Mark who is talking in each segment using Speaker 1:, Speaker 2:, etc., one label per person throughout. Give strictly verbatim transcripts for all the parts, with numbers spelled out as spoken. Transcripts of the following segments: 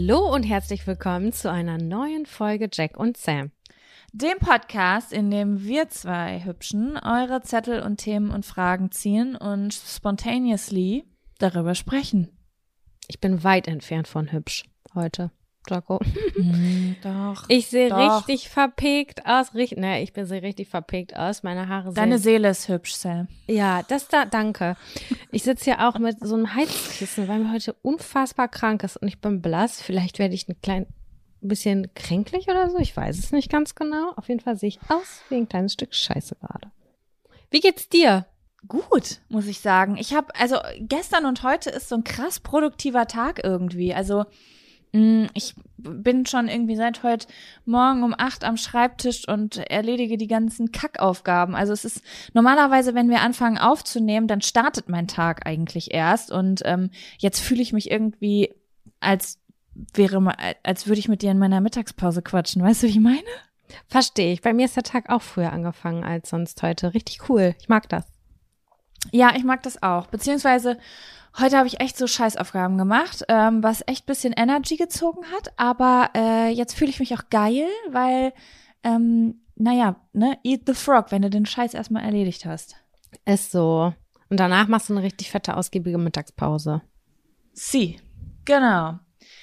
Speaker 1: Hallo und herzlich willkommen zu einer neuen Folge Jack und Sam.
Speaker 2: Dem Podcast, in dem wir zwei Hübschen eure Zettel und Themen und Fragen ziehen und spontaneously darüber sprechen.
Speaker 1: Ich bin weit entfernt von hübsch heute, Jaco.
Speaker 2: Mm, doch.
Speaker 1: Ich sehe
Speaker 2: doch.
Speaker 1: richtig verpegt aus. Richt- ne, ich bin sehe richtig verpegt aus. Meine Haare
Speaker 2: Deine
Speaker 1: sehen...
Speaker 2: Seele ist hübsch, Sam.
Speaker 1: Ja, das da, danke. Ich sitze hier auch mit so einem Heizkissen, weil mir heute unfassbar krank ist und ich bin blass. Vielleicht werde ich ein klein bisschen kränklich oder so. Ich weiß es nicht ganz genau. Auf jeden Fall sehe ich aus wie ein kleines Stück Scheiße gerade. Wie geht's dir?
Speaker 2: Gut, muss ich sagen. Ich habe, also gestern und heute ist so ein krass produktiver Tag irgendwie. Also mh, ich bin schon irgendwie seit heute Morgen um acht am Schreibtisch und erledige die ganzen Kackaufgaben. Also es ist normalerweise, wenn wir anfangen aufzunehmen, dann startet mein Tag eigentlich erst. Und ähm, jetzt fühle ich mich irgendwie, als wäre mal, als würde ich mit dir in meiner Mittagspause quatschen. Weißt du, wie ich meine?
Speaker 1: Verstehe ich. Bei mir ist der Tag auch früher angefangen als sonst heute. Richtig cool. Ich mag das.
Speaker 2: Ja, ich mag das auch. Beziehungsweise heute habe ich echt so Scheißaufgaben gemacht, ähm, was echt bisschen Energy gezogen hat. Aber äh, jetzt fühle ich mich auch geil, weil, ähm, naja, ne, eat the frog, wenn du den Scheiß erstmal erledigt hast.
Speaker 1: Ist so. Und danach machst du eine richtig fette, ausgiebige Mittagspause.
Speaker 2: Sie, genau.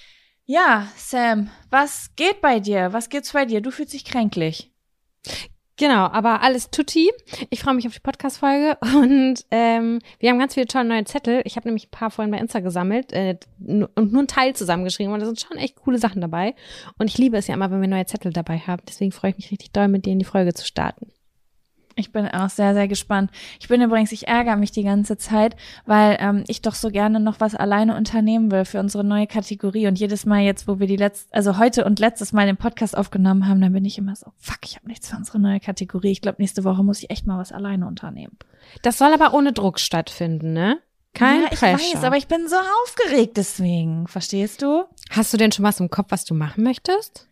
Speaker 2: Ja, Sam, was geht bei dir? Was geht's bei dir? Du fühlst dich kränklich.
Speaker 1: Genau, aber alles tutti. Ich freue mich auf die Podcast-Folge und ähm, wir haben ganz viele tolle neue Zettel. Ich habe nämlich ein paar vorhin bei Insta gesammelt äh, und nur einen Teil zusammengeschrieben und da sind schon echt coole Sachen dabei. Und ich liebe es ja immer, wenn wir neue Zettel dabei haben. Deswegen freue ich mich richtig doll, mit dir in die Folge zu starten.
Speaker 2: Ich bin auch sehr, sehr gespannt. Ich bin übrigens, ich ärgere mich die ganze Zeit, weil ähm, ich doch so gerne noch was alleine unternehmen will für unsere neue Kategorie. Und jedes Mal jetzt, wo wir die letzte, also heute und letztes Mal den Podcast aufgenommen haben, dann bin ich immer so, fuck, ich habe nichts für unsere neue Kategorie. Ich glaube, nächste Woche muss ich echt mal was alleine unternehmen.
Speaker 1: Das soll aber ohne Druck stattfinden, ne? Kein
Speaker 2: ja, ich
Speaker 1: Pressure.
Speaker 2: weiß, aber ich bin so aufgeregt deswegen. Verstehst du?
Speaker 1: Hast du denn schon was im Kopf, was du machen möchtest?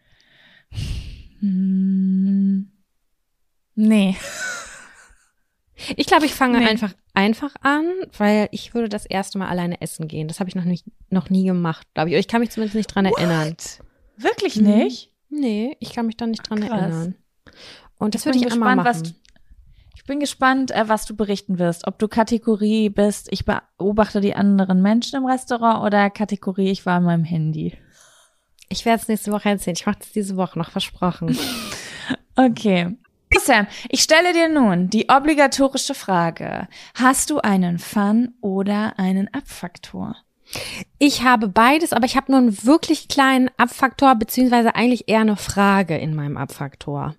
Speaker 2: Hm, nee.
Speaker 1: Ich glaube, ich fange
Speaker 2: Nee.
Speaker 1: einfach einfach an, weil ich würde das erste Mal alleine essen gehen. Das habe ich noch nicht noch nie gemacht, glaube ich. Oder ich kann mich zumindest nicht dran
Speaker 2: What?
Speaker 1: erinnern.
Speaker 2: Wirklich nicht?
Speaker 1: Nee, ich kann mich da nicht dran
Speaker 2: Krass.
Speaker 1: erinnern. Und das
Speaker 2: Ich
Speaker 1: würde
Speaker 2: bin
Speaker 1: ich immer
Speaker 2: gespannt,
Speaker 1: machen.
Speaker 2: was Ich bin gespannt, äh, was du berichten wirst. Ob du Kategorie bist, ich beobachte die anderen Menschen im Restaurant oder Kategorie, ich war an meinem Handy.
Speaker 1: Ich werde es nächste Woche erzählen. Ich mache das diese Woche noch, versprochen.
Speaker 2: Okay. Sam, ich stelle dir nun die obligatorische Frage. Hast du einen Fun oder einen Abfaktor?
Speaker 1: Ich habe beides, aber ich habe nur einen wirklich kleinen Abfaktor, beziehungsweise eigentlich eher eine Frage in meinem Abfaktor.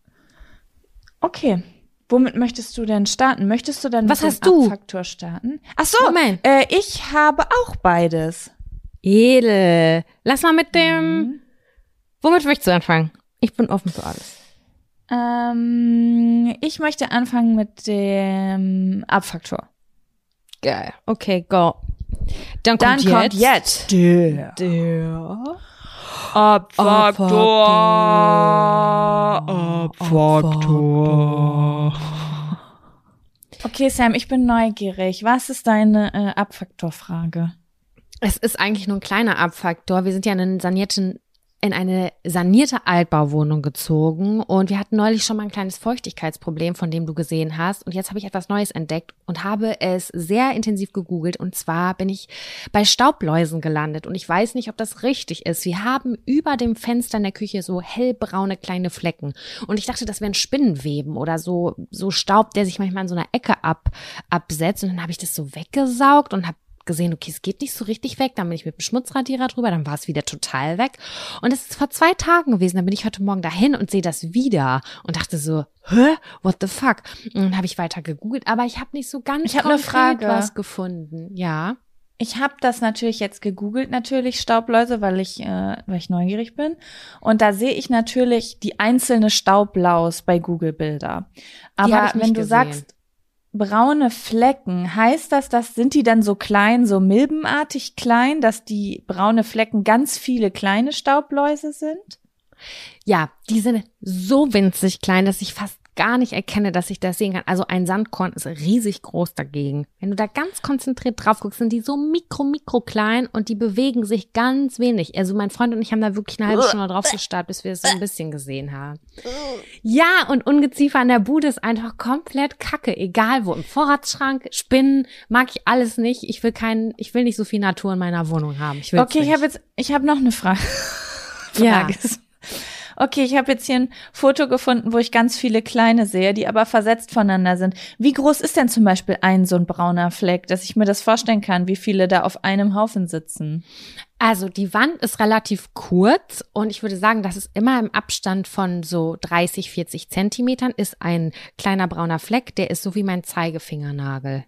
Speaker 2: Okay. Womit möchtest du denn starten? Möchtest du dann
Speaker 1: Was
Speaker 2: mit
Speaker 1: hast
Speaker 2: dem
Speaker 1: du?
Speaker 2: Abfaktor starten? Ach so,
Speaker 1: Moment.
Speaker 2: äh, ich habe auch beides.
Speaker 1: Edel. Lass mal mit dem,
Speaker 2: Mhm.
Speaker 1: womit möchtest du anfangen? Ich bin offen für alles.
Speaker 2: Ähm, ich möchte anfangen mit dem Abfaktor.
Speaker 1: Geil. Okay, go. Dann kommt
Speaker 2: Dann
Speaker 1: jetzt,
Speaker 2: kommt jetzt der,
Speaker 1: der
Speaker 2: Abfaktor. Abfaktor. Okay, Sam, ich bin neugierig. Was ist deine äh, Abfaktorfrage?
Speaker 1: Es ist eigentlich nur ein kleiner Abfaktor. Wir sind ja in einen sanierten in eine sanierte Altbauwohnung gezogen und wir hatten neulich schon mal ein kleines Feuchtigkeitsproblem, von dem du gesehen hast, und jetzt habe ich etwas Neues entdeckt und habe es sehr intensiv gegoogelt, und zwar bin ich bei Staubläusen gelandet und ich weiß nicht, ob das richtig ist. Wir haben über dem Fenster in der Küche so hellbraune kleine Flecken und ich dachte, das wären Spinnenweben oder so so Staub, der sich manchmal in so einer Ecke ab absetzt, und dann habe ich das so weggesaugt und habe gesehen, okay, es geht nicht so richtig weg, dann bin ich mit dem Schmutzradierer drüber, dann war es wieder total weg. Und es ist vor zwei Tagen gewesen, dann bin ich heute Morgen dahin und sehe das wieder und dachte so, hä, what the fuck? Und dann habe ich weiter gegoogelt, aber ich habe nicht so ganz
Speaker 2: Ich hab eine
Speaker 1: konkret
Speaker 2: Frage.
Speaker 1: was gefunden. Ja.
Speaker 2: Ich habe das natürlich jetzt gegoogelt, natürlich Staubläuse, weil ich, äh, weil ich neugierig bin. Und da sehe ich natürlich die einzelne Staublaus bei Google-Bilder. Aber
Speaker 1: hab ich nicht
Speaker 2: wenn du
Speaker 1: gesehen.
Speaker 2: sagst, braune Flecken, heißt das, das sind die dann so klein, so milbenartig klein, dass die braune Flecken ganz viele kleine Staubläuse sind?
Speaker 1: Ja, die sind so winzig klein, dass ich fast gar nicht erkenne, dass ich das sehen kann. Also ein Sandkorn ist riesig groß dagegen. Wenn du da ganz konzentriert drauf guckst, sind die so mikro, mikro klein und die bewegen sich ganz wenig. Also mein Freund und ich haben da wirklich eine halbe Stunde drauf gestarrt, bis wir es so ein bisschen gesehen haben. Ja, und Ungeziefer an der Bude ist einfach komplett kacke. Egal wo, im Vorratsschrank, Spinnen, mag ich alles nicht. Ich will keinen, ich will nicht so viel Natur in meiner Wohnung haben. Ich will's
Speaker 2: okay,
Speaker 1: nicht.
Speaker 2: ich habe jetzt, ich habe noch eine Frage.
Speaker 1: Ja.
Speaker 2: Okay, ich habe jetzt hier ein Foto gefunden, wo ich ganz viele kleine sehe, die aber versetzt voneinander sind. Wie groß ist denn zum Beispiel ein so ein brauner Fleck, dass ich mir das vorstellen kann, wie viele da auf einem Haufen sitzen?
Speaker 1: Also die Wand ist relativ kurz und ich würde sagen, dass es immer im Abstand von so dreißig, vierzig Zentimetern ist ein kleiner brauner Fleck, der ist so wie mein Zeigefingernagel.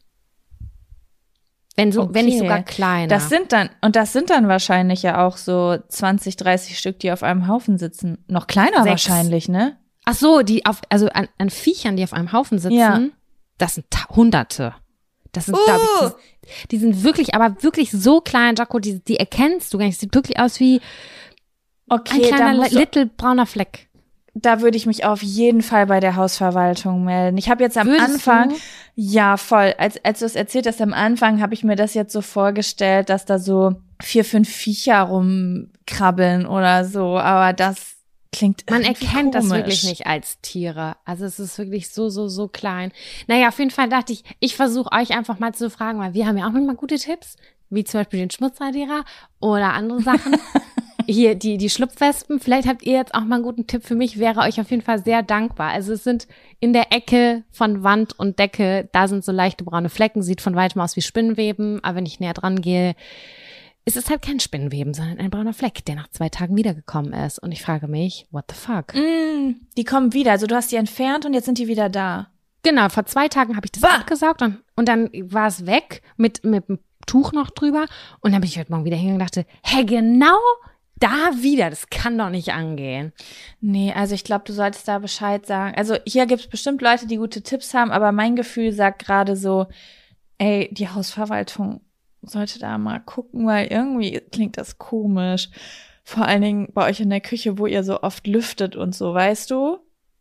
Speaker 1: Wenn so,
Speaker 2: Okay.
Speaker 1: wenn nicht sogar kleiner.
Speaker 2: Das sind dann, und das sind dann wahrscheinlich ja auch so zwanzig, dreißig Stück, die auf einem Haufen sitzen. Noch kleiner
Speaker 1: Sechs.
Speaker 2: wahrscheinlich, ne?
Speaker 1: Ach so, die auf, also an, an Viechern, die auf einem Haufen sitzen,
Speaker 2: Ja.
Speaker 1: das sind Ta- Hunderte. Das sind,
Speaker 2: Uh.
Speaker 1: glaube ich, die, die sind wirklich, aber wirklich so klein, Jaco, die, die erkennst du gar nicht. Sieht wirklich aus wie
Speaker 2: Okay,
Speaker 1: ein kleiner,
Speaker 2: da, musst du,
Speaker 1: little brauner Fleck.
Speaker 2: da würde ich mich auf jeden Fall bei der Hausverwaltung melden. Ich habe jetzt am
Speaker 1: Würdest
Speaker 2: Anfang,
Speaker 1: du?
Speaker 2: ja voll, als, als du es erzählt hast, am Anfang habe ich mir das jetzt so vorgestellt, dass da so vier, fünf Viecher rumkrabbeln oder so, aber das klingt
Speaker 1: Man
Speaker 2: irgendwie
Speaker 1: erkennt das
Speaker 2: komisch.
Speaker 1: wirklich nicht als Tiere. Also es ist wirklich so, so, so klein. Naja, auf jeden Fall dachte ich, ich versuche euch einfach mal zu fragen, weil wir haben ja auch manchmal gute Tipps, wie zum Beispiel den Schmutzradierer oder andere Sachen. Hier, die, die Schlupfwespen. Vielleicht habt ihr jetzt auch mal einen guten Tipp für mich, wäre euch auf jeden Fall sehr dankbar. Also es sind in der Ecke von Wand und Decke, da sind so leichte braune Flecken, sieht von weitem aus wie Spinnweben, aber wenn ich näher dran gehe, ist es halt kein Spinnweben, sondern ein brauner Fleck, der nach zwei Tagen wiedergekommen ist. Und ich frage mich, what the fuck?
Speaker 2: Mm, die kommen wieder, also du hast die entfernt und jetzt sind die wieder da.
Speaker 1: Genau, vor zwei Tagen habe ich das
Speaker 2: Bah!
Speaker 1: abgesaugt und, und dann war es weg mit, mit einem Tuch noch drüber. Und dann bin ich heute Morgen wieder hingegangen und dachte, hä, genau da wieder, das kann doch nicht angehen.
Speaker 2: Nee, also ich glaube, du solltest da Bescheid sagen. Also hier gibt es bestimmt Leute, die gute Tipps haben, aber mein Gefühl sagt gerade so, ey, die Hausverwaltung sollte da mal gucken, weil irgendwie klingt das komisch. Vor allen Dingen bei euch in der Küche, wo ihr so oft lüftet und so, weißt du?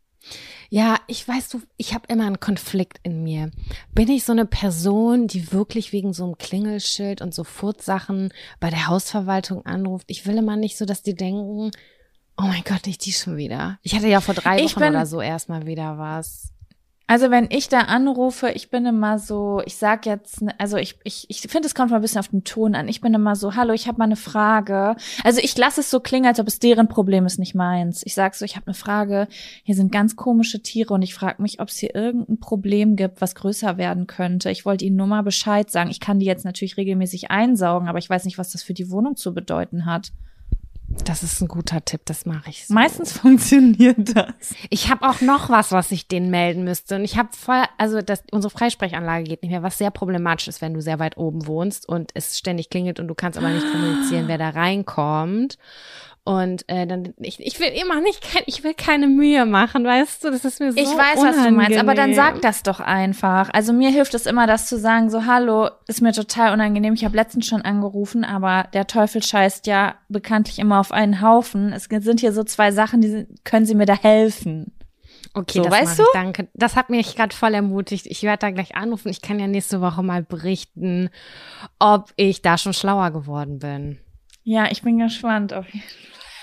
Speaker 1: Ja, ich weiß, du, ich habe immer einen Konflikt in mir. Bin ich so eine Person, die wirklich wegen so einem Klingelschild und so Furzsachen bei der Hausverwaltung anruft? Ich will immer nicht so, dass die denken, oh mein Gott, nicht die schon wieder. Ich hatte ja vor drei
Speaker 2: Ich
Speaker 1: Wochen
Speaker 2: bin-
Speaker 1: oder so erstmal wieder was.
Speaker 2: Also wenn ich da anrufe, ich bin immer so, ich sag jetzt, also ich ich ich finde, es kommt mal ein bisschen auf den Ton an. Ich bin immer so, hallo, ich habe mal eine Frage. Also ich lasse es so klingen, als ob es deren Problem ist, nicht meins. Ich sag so, ich habe eine Frage. Hier sind ganz komische Tiere und ich frage mich, ob es hier irgendein Problem gibt, was größer werden könnte. Ich wollte Ihnen nur mal Bescheid sagen. Ich kann die jetzt natürlich regelmäßig einsaugen, aber ich weiß nicht, was das für die Wohnung zu bedeuten hat.
Speaker 1: Das ist ein guter Tipp, das mache ich so.
Speaker 2: Meistens funktioniert das.
Speaker 1: Ich habe auch noch was, was ich denen melden müsste. Und ich habe voll, also das, unsere Freisprechanlage geht nicht mehr, was sehr problematisch ist, wenn du sehr weit oben wohnst und es ständig klingelt und du kannst aber nicht kommunizieren, wer da reinkommt. Und äh, dann, ich, ich will immer nicht, kein, ich will keine Mühe machen, weißt du, das ist mir so
Speaker 2: Ich weiß, was du meinst, aber dann sag das doch einfach. Also mir hilft es immer, das zu sagen, so hallo, ist mir total unangenehm. Ich habe letztens schon angerufen, aber der Teufel scheißt ja bekanntlich immer auf einen Haufen. Es sind hier so zwei Sachen, die sind, können Sie mir da helfen?
Speaker 1: Okay,
Speaker 2: So,
Speaker 1: das
Speaker 2: weißt
Speaker 1: mach
Speaker 2: du?
Speaker 1: ich, danke. Das hat mich gerade voll ermutigt. Ich werde da gleich anrufen. Ich kann ja nächste Woche mal berichten, ob ich da schon schlauer geworden bin.
Speaker 2: Ja, ich bin gespannt auf jeden Fall.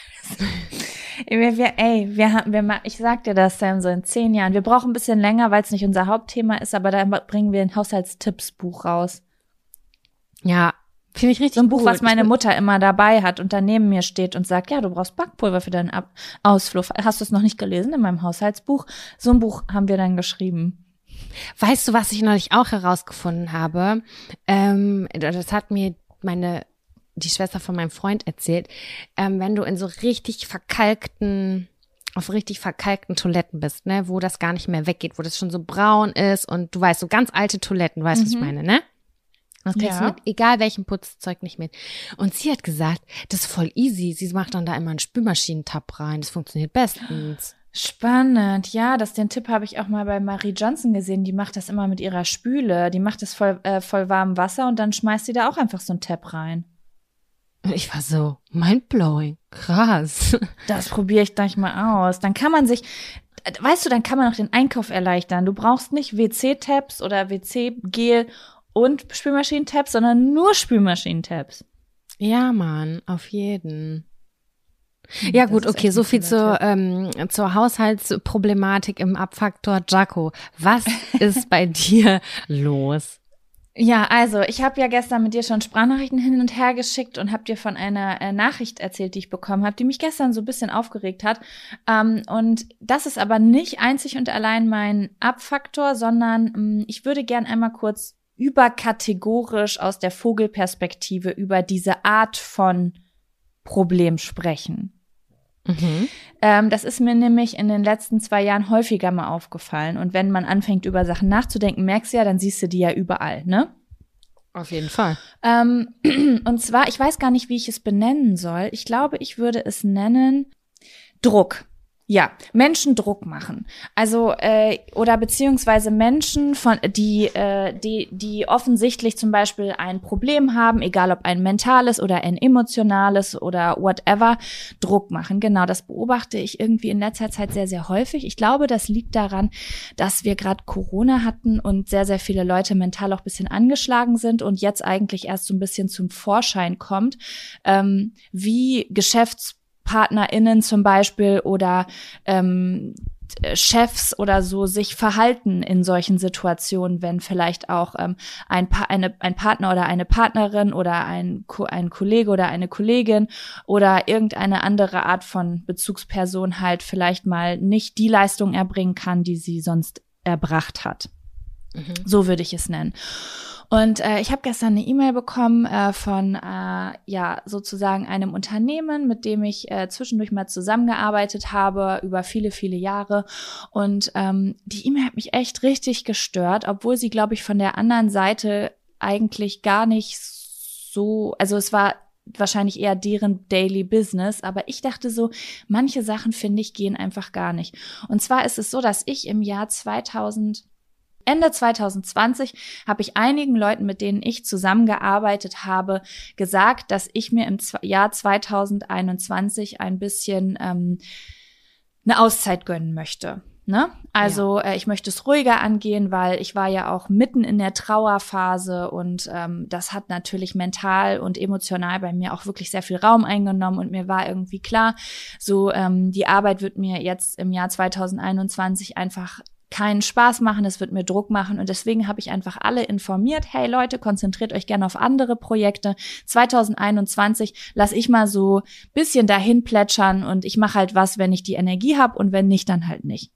Speaker 2: wir, wir, ey, wir haben, wir, ma- ich sag dir das, Sam, so in zehn Jahren. Wir brauchen ein bisschen länger, weil es nicht unser Hauptthema ist, aber dann bringen wir ein Haushaltstippsbuch raus.
Speaker 1: Ja, finde ich richtig
Speaker 2: So ein Buch,
Speaker 1: gut.
Speaker 2: was meine
Speaker 1: Ich bin-
Speaker 2: Mutter immer dabei hat und dann neben mir steht und sagt, ja, du brauchst Backpulver für deinen Ab- Ausflug. Hast du es noch nicht gelesen in meinem Haushaltsbuch? So ein Buch haben wir dann geschrieben.
Speaker 1: Weißt du, was ich neulich auch herausgefunden habe? Ähm, das hat mir meine die Schwester von meinem Freund erzählt. Ähm, wenn du in so richtig verkalkten, auf richtig verkalkten Toiletten bist, ne, wo das gar nicht mehr weggeht, wo das schon so braun ist und du weißt, so ganz alte Toiletten, du weißt, was ich
Speaker 2: Mhm.
Speaker 1: meine, ne? Das kriegst
Speaker 2: Ja.
Speaker 1: du mit egal welchem Putzzeug nicht mit. Und sie hat gesagt, das ist voll easy. Sie macht dann da immer einen Spülmaschinentab rein. Das funktioniert bestens.
Speaker 2: Spannend, ja, das, den Tipp habe ich auch mal bei Marie Johnson gesehen. Die macht das immer mit ihrer Spüle. Die macht das voll, äh, voll warmem Wasser und dann schmeißt sie da auch einfach so einen Tab rein.
Speaker 1: Und ich war so mindblowing. Krass.
Speaker 2: Das probiere ich gleich mal aus. Dann kann man sich, weißt du, dann kann man auch den Einkauf erleichtern. Du brauchst nicht W C-Tabs oder W C-Gel und Spülmaschinentabs, sondern nur Spülmaschinentabs.
Speaker 1: Ja, Mann, auf jeden. Ja gut, okay, so viel zur, ähm, zur Haushaltsproblematik im Abfaktor. Jaco, was ist bei dir los?
Speaker 2: Ja, also ich habe ja gestern mit dir schon Sprachnachrichten hin und her geschickt und habe dir von einer äh, Nachricht erzählt, die ich bekommen habe, die mich gestern so ein bisschen aufgeregt hat. Ähm, und das ist aber nicht einzig und allein mein Abfaktor, sondern ähm, ich würde gern einmal kurz überkategorisch aus der Vogelperspektive über diese Art von Problem sprechen. Mhm. Ähm, das ist mir nämlich in den letzten zwei Jahren häufiger mal aufgefallen. Und wenn man anfängt, über Sachen nachzudenken, merkst du ja, dann siehst du die ja überall, ne?
Speaker 1: Auf jeden Fall.
Speaker 2: Ähm, und zwar, ich weiß gar nicht, wie ich es benennen soll. Ich glaube, ich würde es nennen Druck. Ja, Menschen Druck machen. Also äh, oder beziehungsweise Menschen von die äh, die die offensichtlich zum Beispiel ein Problem haben, egal ob ein mentales oder ein emotionales oder whatever, Druck machen. Genau, das beobachte ich irgendwie in letzter Zeit sehr sehr häufig. Ich glaube, das liegt daran, dass wir gerade Corona hatten und sehr sehr viele Leute mental auch ein bisschen angeschlagen sind und jetzt eigentlich erst so ein bisschen zum Vorschein kommt, ähm, wie Geschäfts PartnerInnen zum Beispiel oder ähm, Chefs oder so sich verhalten in solchen Situationen, wenn vielleicht auch ähm, ein, pa- eine, ein Partner oder eine Partnerin oder ein, Ko- ein Kollege oder eine Kollegin oder irgendeine andere Art von Bezugsperson halt vielleicht mal nicht die Leistung erbringen kann, die sie sonst erbracht hat. Mhm. So würde ich es nennen. Und äh, ich habe gestern eine E-Mail bekommen äh, von äh, ja sozusagen einem Unternehmen, mit dem ich äh, zwischendurch mal zusammengearbeitet habe über viele, viele Jahre. Und ähm, die E-Mail hat mich echt richtig gestört, obwohl sie, glaube ich, von der anderen Seite eigentlich gar nicht so, also es war wahrscheinlich eher deren Daily Business, aber ich dachte so, manche Sachen, finde ich, gehen einfach gar nicht. Und zwar ist es so, dass ich im Jahr zweitausend Ende zwanzig zwanzig habe ich einigen Leuten, mit denen ich zusammengearbeitet habe, gesagt, dass ich mir im Jahr zwanzig einundzwanzig ein bisschen ähm, eine Auszeit gönnen möchte. Ne? Also ja. äh, ich möchte es ruhiger angehen, weil ich war ja auch mitten in der Trauerphase und ähm, das hat natürlich mental und emotional bei mir auch wirklich sehr viel Raum eingenommen und mir war irgendwie klar, so ähm, die Arbeit wird mir jetzt im Jahr zwanzig einundzwanzig einfach keinen Spaß machen, es wird mir Druck machen und deswegen habe ich einfach alle informiert, hey Leute, konzentriert euch gerne auf andere Projekte. zwanzig einundzwanzig lass ich mal so bisschen dahin plätschern und ich mache halt was, wenn ich die Energie habe und wenn nicht, dann halt nicht.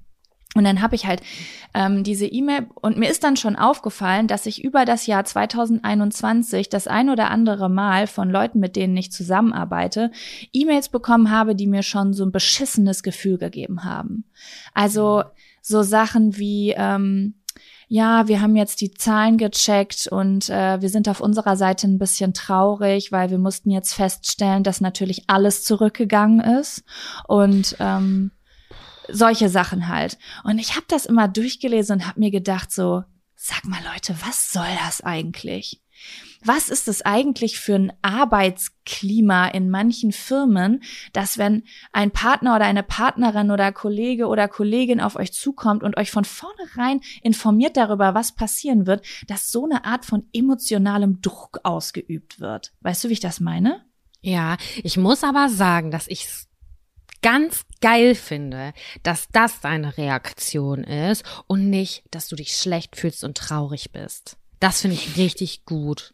Speaker 2: Und dann habe ich halt ähm, diese E-Mail und mir ist dann schon aufgefallen, dass ich über das Jahr zwanzig einundzwanzig das ein oder andere Mal von Leuten, mit denen ich zusammenarbeite, E-Mails bekommen habe, die mir schon so ein beschissenes Gefühl gegeben haben. Also so Sachen wie, ähm, ja, wir haben jetzt die Zahlen gecheckt und äh, wir sind auf unserer Seite ein bisschen traurig, weil wir mussten jetzt feststellen, dass natürlich alles zurückgegangen ist und ähm, solche Sachen halt. Und ich habe das immer durchgelesen und habe mir gedacht so, sag mal Leute, was soll das eigentlich? Was ist es eigentlich für ein Arbeitsklima in manchen Firmen, dass wenn ein Partner oder eine Partnerin oder Kollege oder Kollegin auf euch zukommt und euch von vornherein informiert darüber, was passieren wird, dass so eine Art von emotionalem Druck ausgeübt wird? Weißt du, wie ich das meine?
Speaker 1: Ja, ich muss aber sagen, dass ich es ganz geil finde, dass das deine Reaktion ist und nicht, dass du dich schlecht fühlst und traurig bist. Das finde ich richtig gut.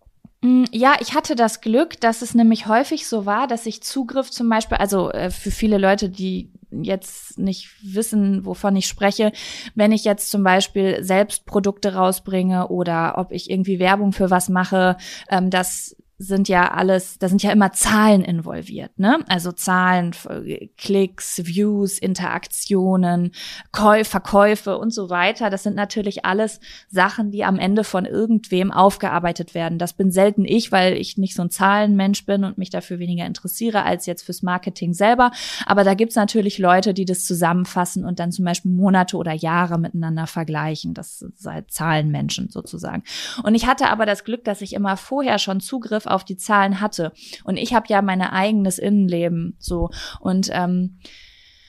Speaker 2: Ja, ich hatte das Glück, dass es nämlich häufig so war, dass ich Zugriff zum Beispiel, also äh, für viele Leute, die jetzt nicht wissen, wovon ich spreche, wenn ich jetzt zum Beispiel selbst Produkte rausbringe oder ob ich irgendwie Werbung für was mache, ähm, das sind ja alles, da sind ja immer Zahlen involviert, ne? Also Zahlen, Klicks, Views, Interaktionen, Käufe, Verkäufe und so weiter. Das sind natürlich alles Sachen, die am Ende von irgendwem aufgearbeitet werden. Das bin selten ich, weil ich nicht so ein Zahlenmensch bin und mich dafür weniger interessiere als jetzt fürs Marketing selber. Aber da gibt's natürlich Leute, die das zusammenfassen und dann zum Beispiel Monate oder Jahre miteinander vergleichen. Das sind halt Zahlenmenschen sozusagen. Und ich hatte aber das Glück, dass ich immer vorher schon Zugriff auf die Zahlen hatte. Und ich habe ja mein eigenes Innenleben so. Und ähm,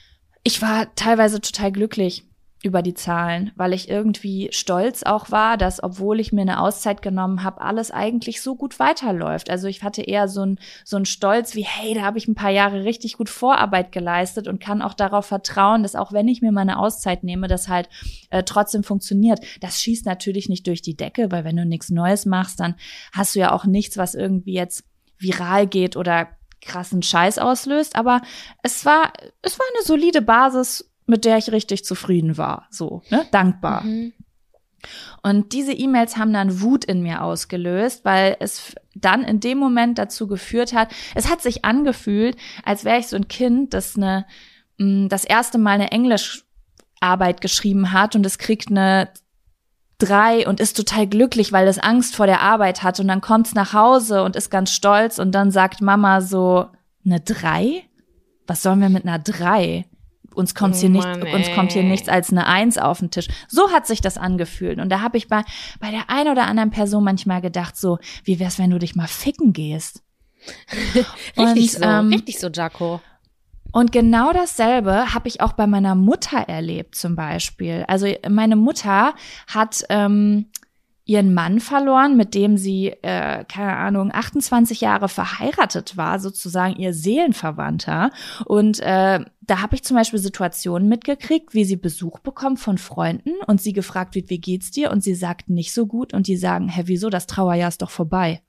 Speaker 2: ich war teilweise total glücklich über die Zahlen, weil ich irgendwie stolz auch war, dass, obwohl ich mir eine Auszeit genommen habe, alles eigentlich so gut weiterläuft. Also ich hatte eher so ein so ein Stolz wie, hey, da habe ich ein paar Jahre richtig gut Vorarbeit geleistet und kann auch darauf vertrauen, dass auch wenn ich mir meine Auszeit nehme, das halt äh, trotzdem funktioniert. Das schießt natürlich nicht durch die Decke, weil wenn du nichts Neues machst, dann hast du ja auch nichts, was irgendwie jetzt viral geht oder krassen Scheiß auslöst. Aber es war es war eine solide Basis, mit der ich richtig zufrieden war, so, ne, dankbar. Mhm. Und diese E-Mails haben dann Wut in mir ausgelöst, weil es dann in dem Moment dazu geführt hat, es hat sich angefühlt, als wäre ich so ein Kind, das eine, das erste Mal eine Englischarbeit geschrieben hat und es kriegt eine drei und ist total glücklich, weil es Angst vor der Arbeit hat und dann kommt's nach Hause und ist ganz stolz und dann sagt Mama so, eine drei? Was sollen wir mit einer drei? Uns kommt hier
Speaker 1: oh
Speaker 2: nicht,
Speaker 1: Mann,
Speaker 2: uns kommt hier nichts als eine Eins auf den Tisch. So hat sich das angefühlt. Und da habe ich bei, bei der einen oder anderen Person manchmal gedacht, so, wie wär's, wenn du dich mal ficken gehst?
Speaker 1: richtig
Speaker 2: und,
Speaker 1: so,
Speaker 2: ähm,
Speaker 1: richtig so, Jaco.
Speaker 2: Und genau dasselbe habe ich auch bei meiner Mutter erlebt, zum Beispiel. Also meine Mutter hat ähm, ihren Mann verloren, mit dem sie, äh, keine Ahnung, achtundzwanzig Jahre verheiratet war, sozusagen ihr Seelenverwandter. Und äh, da habe ich zum Beispiel Situationen mitgekriegt, wie sie Besuch bekommt von Freunden und sie gefragt wird, wie geht's dir? Und sie sagt, nicht so gut. Und die sagen, hä, wieso, das Trauerjahr ist doch vorbei.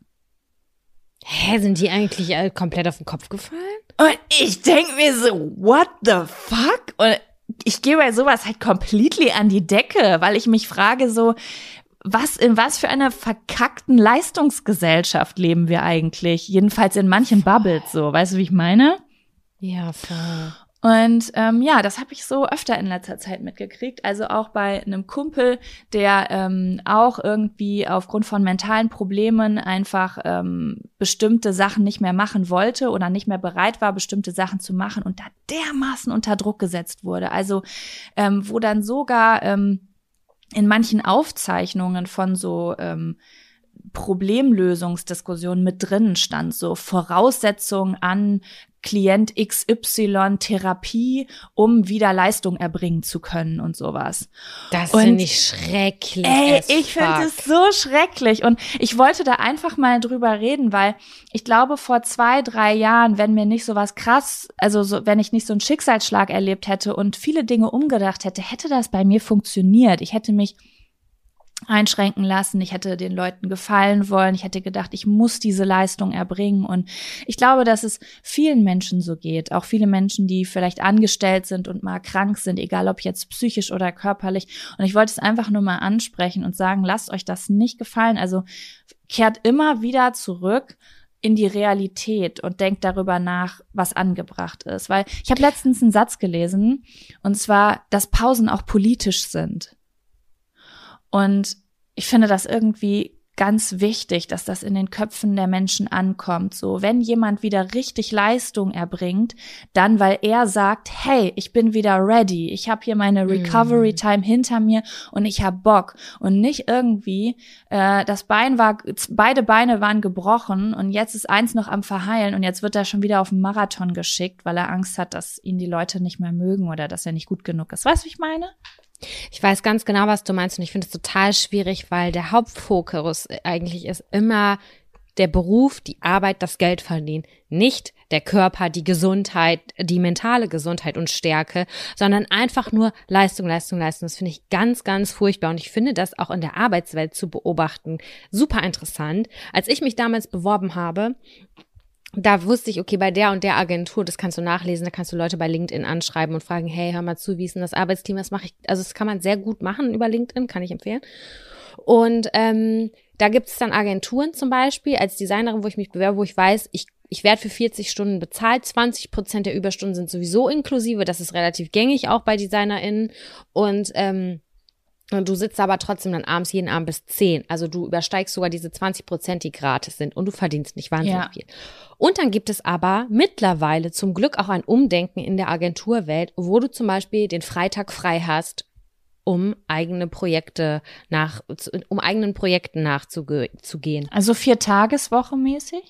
Speaker 1: Hä, sind die eigentlich äh, komplett auf den Kopf gefallen?
Speaker 2: Und ich denke mir so, what the fuck? Und ich gehe bei sowas halt completely an die Decke, weil ich mich frage so, was, in was für einer verkackten Leistungsgesellschaft leben wir eigentlich? Jedenfalls in manchen Bubbles so, weißt du, wie ich meine?
Speaker 1: Ja, voll.
Speaker 2: Und ähm, ja, das habe ich so öfter in letzter Zeit mitgekriegt. Also auch bei einem Kumpel, der ähm, auch irgendwie aufgrund von mentalen Problemen einfach ähm, bestimmte Sachen nicht mehr machen wollte oder nicht mehr bereit war, bestimmte Sachen zu machen und da dermaßen unter Druck gesetzt wurde. Also ähm, wo dann sogar ähm, in manchen Aufzeichnungen von so ähm, Problemlösungsdiskussionen mit drinnen stand, so Voraussetzungen an Klient X Y Therapie, um wieder Leistung erbringen zu können und sowas.
Speaker 1: Das finde ich schrecklich.
Speaker 2: Ey, ich finde es so schrecklich und ich wollte da einfach mal drüber reden, weil ich glaube, vor zwei, drei Jahren, wenn mir nicht so was krass, also so, wenn ich nicht so einen Schicksalsschlag erlebt hätte und viele Dinge umgedacht hätte, hätte das bei mir funktioniert. Ich hätte mich einschränken lassen, ich hätte den Leuten gefallen wollen, ich hätte gedacht, ich muss diese Leistung erbringen und ich glaube, dass es vielen Menschen so geht, auch viele Menschen, die vielleicht angestellt sind und mal krank sind, egal ob jetzt psychisch oder körperlich und ich wollte es einfach nur mal ansprechen und sagen, lasst euch das nicht gefallen, also kehrt immer wieder zurück in die Realität und denkt darüber nach, was angebracht ist, weil ich habe letztens einen Satz gelesen und zwar, dass Pausen auch politisch sind. Und ich finde das irgendwie ganz wichtig, dass das in den Köpfen der Menschen ankommt. So, wenn jemand wieder richtig Leistung erbringt, dann, weil er sagt, hey, ich bin wieder ready, ich habe hier meine Recovery Time hinter mir und ich habe Bock. Und nicht irgendwie, äh, das Bein war, beide Beine waren gebrochen und jetzt ist eins noch am Verheilen und jetzt wird er schon wieder auf den Marathon geschickt, weil er Angst hat, dass ihn die Leute nicht mehr mögen oder dass er nicht gut genug ist. Weißt du, wie ich meine?
Speaker 1: Ich weiß ganz genau, was du meinst und ich finde es total schwierig, weil der Hauptfokus eigentlich ist immer der Beruf, die Arbeit, das Geld verdienen. Nicht der Körper, die Gesundheit, die mentale Gesundheit und Stärke, sondern einfach nur Leistung, Leistung, Leistung. Das finde ich ganz, ganz furchtbar und ich finde das auch in der Arbeitswelt zu beobachten super interessant. Als ich mich damals beworben habe, da wusste ich, okay, bei der und der Agentur, das kannst du nachlesen, da kannst du Leute bei LinkedIn anschreiben und fragen, hey, hör mal zu, wie ist denn das Arbeitsklima, was mache ich? Also das kann man sehr gut machen über LinkedIn, kann ich empfehlen. Und ähm, da gibt es dann Agenturen zum Beispiel, als Designerin, wo ich mich bewerbe, wo ich weiß, ich ich werde für vierzig Stunden bezahlt, zwanzig Prozent der Überstunden sind sowieso inklusive, das ist relativ gängig auch bei DesignerInnen und ähm, Und du sitzt aber trotzdem dann abends jeden Abend bis zehn. Also du übersteigst sogar diese zwanzig Prozent, die gratis sind. Und du verdienst nicht wahnsinnig ja. viel. Und dann gibt es aber mittlerweile zum Glück auch ein Umdenken in der Agenturwelt, wo du zum Beispiel den Freitag frei hast, um eigene Projekte nach, um eigenen Projekten nachzugehen.
Speaker 2: Also Vier-Tageswoche mäßig?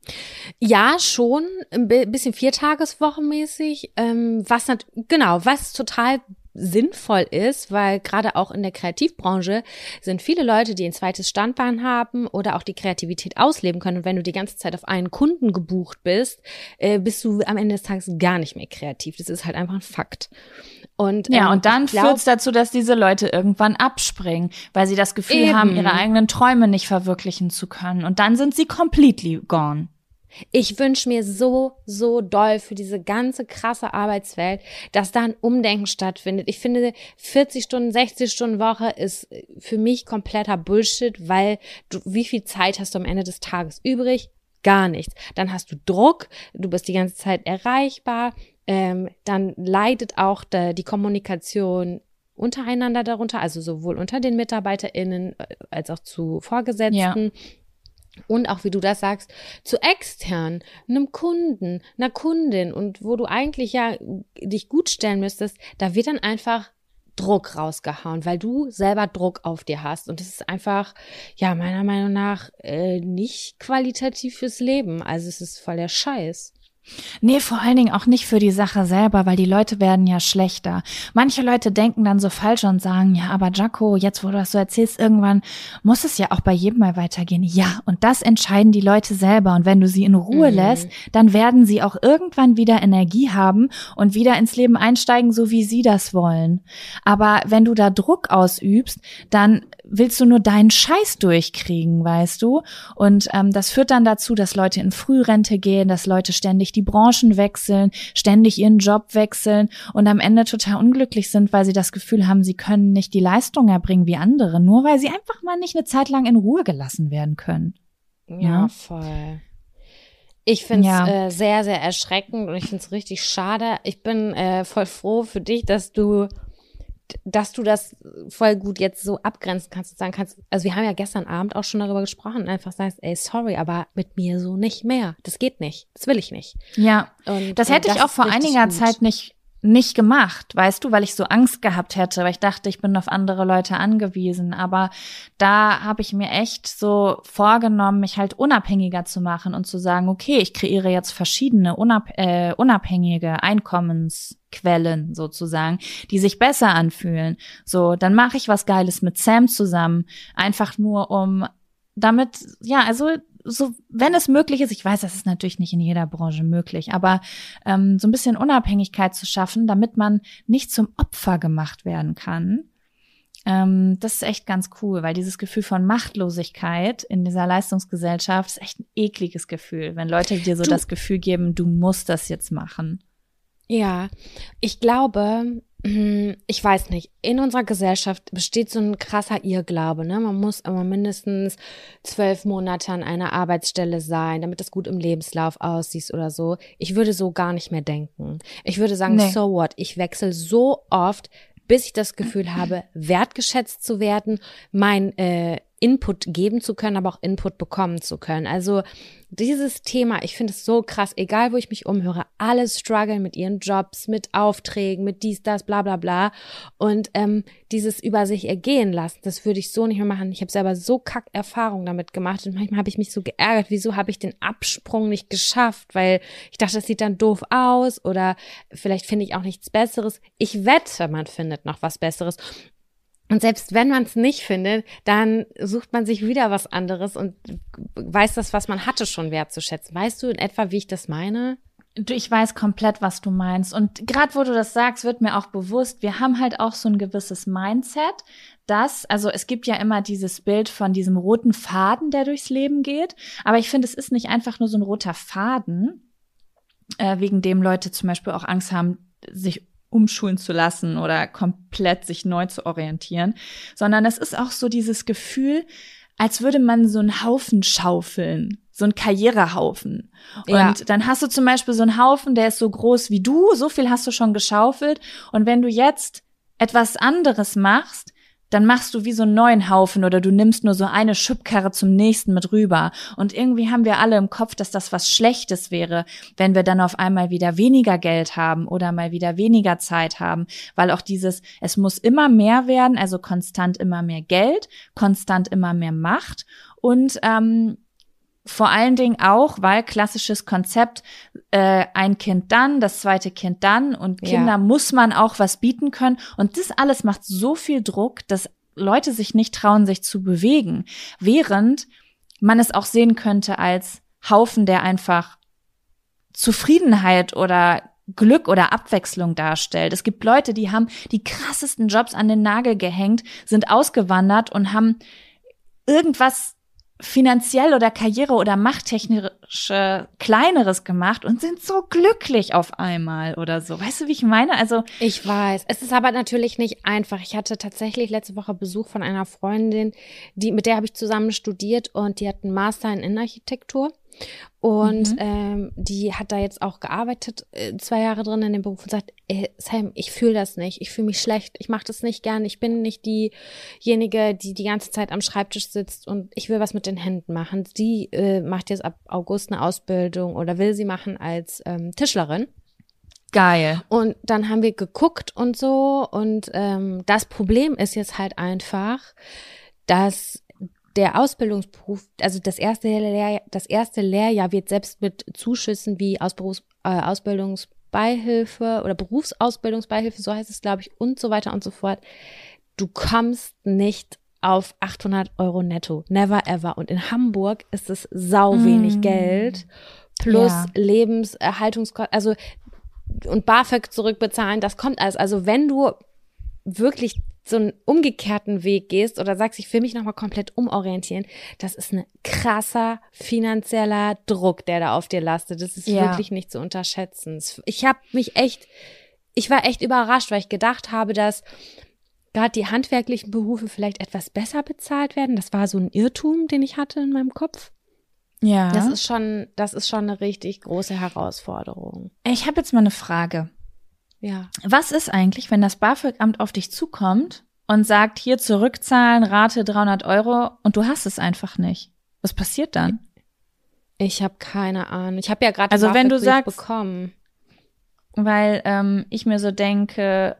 Speaker 1: Ja, schon, ein bi- bisschen viertageswochenmäßig, ähm, was nat- genau, was total sinnvoll ist, weil gerade auch in der Kreativbranche sind viele Leute, die ein zweites Standbein haben oder auch die Kreativität ausleben können. Und wenn du die ganze Zeit auf einen Kunden gebucht bist, äh, bist du am Ende des Tages gar nicht mehr kreativ. Das ist halt einfach ein Fakt. Und,
Speaker 2: Ja,
Speaker 1: ähm,
Speaker 2: und dann
Speaker 1: ich glaub,
Speaker 2: führt's dazu, dass diese Leute irgendwann abspringen, weil sie das Gefühl
Speaker 1: Eben.
Speaker 2: haben, ihre eigenen Träume nicht verwirklichen zu können. Und dann sind sie completely gone.
Speaker 1: Ich wünsche mir so, so doll für diese ganze krasse Arbeitswelt, dass da ein Umdenken stattfindet. Ich finde, vierzig Stunden, sechzig Stunden Woche ist für mich kompletter Bullshit, weil du, wie viel Zeit hast du am Ende des Tages übrig? Gar nichts. Dann hast du Druck, du bist die ganze Zeit erreichbar, ähm, dann leidet auch de, die Kommunikation untereinander darunter, also sowohl unter den MitarbeiterInnen als auch zu Vorgesetzten.
Speaker 2: Ja.
Speaker 1: Und auch, wie du das sagst, zu extern, einem Kunden, einer Kundin und wo du eigentlich ja dich gut stellen müsstest, da wird dann einfach Druck rausgehauen, weil du selber Druck auf dir hast. Und das ist einfach, ja, meiner Meinung nach äh, nicht qualitativ fürs Leben. Also es ist voll der Scheiß.
Speaker 2: Nee, vor allen Dingen auch nicht für die Sache selber, weil die Leute werden ja schlechter. Manche Leute denken dann so falsch und sagen, ja, aber Jaco, jetzt wo du das so erzählst, irgendwann muss es ja auch bei jedem mal weitergehen. Ja, und das entscheiden die Leute selber. Und wenn du sie in Ruhe
Speaker 1: Mhm.
Speaker 2: lässt, dann werden sie auch irgendwann wieder Energie haben und wieder ins Leben einsteigen, so wie sie das wollen. Aber wenn du da Druck ausübst, dann willst du nur deinen Scheiß durchkriegen, weißt du? Und ähm, das führt dann dazu, dass Leute in Frührente gehen, dass Leute ständig die Branchen wechseln, ständig ihren Job wechseln und am Ende total unglücklich sind, weil sie das Gefühl haben, sie können nicht die Leistung erbringen wie andere, nur weil sie einfach mal nicht eine Zeit lang in Ruhe gelassen werden können.
Speaker 1: Ja,
Speaker 2: Ja.
Speaker 1: voll. Ich finde es
Speaker 2: Ja.
Speaker 1: äh, sehr, sehr erschreckend und ich finde es richtig schade. Ich bin äh, voll froh für dich, dass du dass du das voll gut jetzt so abgrenzen kannst und sagen kannst, also wir haben ja gestern Abend auch schon darüber gesprochen, einfach sagst, ey, sorry, aber mit mir so nicht mehr. Das geht nicht. Das will ich nicht.
Speaker 2: Ja,
Speaker 1: Und
Speaker 2: das
Speaker 1: äh,
Speaker 2: hätte ich auch
Speaker 1: ist
Speaker 2: vor
Speaker 1: richtig
Speaker 2: einiger
Speaker 1: gut.
Speaker 2: Zeit nicht nicht gemacht, weißt du, weil ich so Angst gehabt hätte, weil ich dachte, ich bin auf andere Leute angewiesen. Aber da habe ich mir echt so vorgenommen, mich halt unabhängiger zu machen und zu sagen, okay, ich kreiere jetzt verschiedene unab äh, unabhängige Einkommensquellen sozusagen, die sich besser anfühlen. So, dann mache ich was Geiles mit Sam zusammen, einfach nur um damit, ja, also so, wenn es möglich ist, ich weiß, das ist natürlich nicht in jeder Branche möglich, aber ähm, so ein bisschen Unabhängigkeit zu schaffen, damit man nicht zum Opfer gemacht werden kann. Ähm, das ist echt ganz cool, weil dieses Gefühl von Machtlosigkeit in dieser Leistungsgesellschaft ist echt ein ekliges Gefühl, wenn Leute dir so
Speaker 1: Du-
Speaker 2: das Gefühl geben, du musst das jetzt machen.
Speaker 1: Ja, ich glaube, ich weiß nicht, in unserer Gesellschaft besteht so ein krasser Irrglaube, ne? Man muss immer mindestens zwölf Monate an einer Arbeitsstelle sein, damit das gut im Lebenslauf aussieht oder so. Ich würde so gar nicht mehr denken. Ich würde sagen,
Speaker 2: Nee.
Speaker 1: so what? Ich wechsle so oft, bis ich das Gefühl habe, wertgeschätzt zu werden, mein äh, Input geben zu können, aber auch Input bekommen zu können. Also dieses Thema, ich finde es so krass, egal wo ich mich umhöre, alle strugglen mit ihren Jobs, mit Aufträgen, mit dies, das, bla bla bla. Und ähm, dieses über sich ergehen lassen, das würde ich so nicht mehr machen. Ich habe selber so kack Erfahrungen damit gemacht und manchmal habe ich mich so geärgert, wieso habe ich den Absprung nicht geschafft, weil ich dachte, das sieht dann doof aus oder vielleicht finde ich auch nichts Besseres. Ich wette, man findet noch was Besseres. Und selbst wenn man es nicht findet, dann sucht man sich wieder was anderes und weiß das, was man hatte, schon wertzuschätzen. Weißt du in etwa, wie ich das meine?
Speaker 2: Du, ich weiß komplett, was du meinst. Und gerade wo du das sagst, wird mir auch bewusst, wir haben halt auch so ein gewisses Mindset, dass, also es gibt ja immer dieses Bild von diesem roten Faden, der durchs Leben geht. Aber ich finde, es ist nicht einfach nur so ein roter Faden, äh, wegen dem Leute zum Beispiel auch Angst haben, sich umschulen zu lassen oder komplett sich neu zu orientieren, sondern es ist auch so dieses Gefühl, als würde man so einen Haufen schaufeln, so einen Karrierehaufen.
Speaker 1: Ja.
Speaker 2: Und dann hast du zum Beispiel so einen Haufen, der ist so groß wie du, so viel hast du schon geschaufelt. Und wenn du jetzt etwas anderes machst, dann machst du wie so einen neuen Haufen oder du nimmst nur so eine Schubkarre zum nächsten mit rüber. Und irgendwie haben wir alle im Kopf, dass das was Schlechtes wäre, wenn wir dann auf einmal wieder weniger Geld haben oder mal wieder weniger Zeit haben, weil auch dieses, es muss immer mehr werden, also konstant immer mehr Geld, konstant immer mehr Macht und ähm, vor allen Dingen auch, weil klassisches Konzept, äh, ein Kind dann, das zweite Kind dann und Kinder
Speaker 1: Ja.
Speaker 2: muss man auch was bieten können. Und das alles macht so viel Druck, dass Leute sich nicht trauen, sich zu bewegen. Während man es auch sehen könnte als Haufen, der einfach Zufriedenheit oder Glück oder Abwechslung darstellt. Es gibt Leute, die haben die krassesten Jobs an den Nagel gehängt, sind ausgewandert und haben irgendwas finanziell oder Karriere- oder machttechnisch äh, Kleineres gemacht und sind so glücklich auf einmal oder so. Weißt du, wie ich meine? Also
Speaker 1: Ich weiß. Es ist aber natürlich nicht einfach. Ich hatte tatsächlich letzte Woche Besuch von einer Freundin, die, mit der habe ich zusammen studiert und die hat einen Master in Innenarchitektur. Und
Speaker 2: Mhm.
Speaker 1: ähm, die hat da jetzt auch gearbeitet, äh, zwei Jahre drin in dem Beruf und sagt, ey, Sam, ich fühle das nicht, ich fühle mich schlecht, ich mache das nicht gern, ich bin nicht diejenige, die die ganze Zeit am Schreibtisch sitzt und ich will was mit den Händen machen. Sie äh, macht jetzt ab August eine Ausbildung oder will sie machen als ähm, Tischlerin.
Speaker 2: geil.
Speaker 1: Und dann haben wir geguckt und so und ähm, das Problem ist jetzt halt einfach, dass der Ausbildungsberuf, also das erste Lehrjahr, das erste Lehrjahr wird selbst mit Zuschüssen wie Ausberufs, äh, Ausbildungsbeihilfe oder Berufsausbildungsbeihilfe, so heißt es, glaube ich, und so weiter und so fort. Du kommst nicht auf achthundert Euro netto. Never ever. Und in Hamburg ist es sau wenig
Speaker 2: Mm.
Speaker 1: Geld plus
Speaker 2: Ja.
Speaker 1: Lebenserhaltungskosten, also und BAföG zurückbezahlen, das kommt alles. Also wenn du wirklich so einen umgekehrten Weg gehst oder sagst, ich will mich nochmal komplett umorientieren, das ist ein krasser finanzieller Druck, der da auf dir lastet. Das ist
Speaker 2: Ja.
Speaker 1: wirklich nicht zu unterschätzen. Ich habe mich echt, ich war echt überrascht, weil ich gedacht habe, dass gerade die handwerklichen Berufe vielleicht etwas besser bezahlt werden. Das war so ein Irrtum, den ich hatte in meinem Kopf.
Speaker 2: Ja.
Speaker 1: Das ist schon, das ist schon eine richtig große Herausforderung.
Speaker 2: Ich habe jetzt mal eine Frage.
Speaker 1: Ja.
Speaker 2: Was ist eigentlich, wenn das BAföG-Amt auf dich zukommt und sagt, hier zurückzahlen, Rate dreihundert Euro und du hast es einfach nicht? Was passiert dann?
Speaker 1: Ich habe keine Ahnung. Ich habe ja gerade
Speaker 2: Also
Speaker 1: den
Speaker 2: wenn du
Speaker 1: BAföG-Brief
Speaker 2: sagst-
Speaker 1: bekommen.
Speaker 2: Weil ähm, ich mir so denke,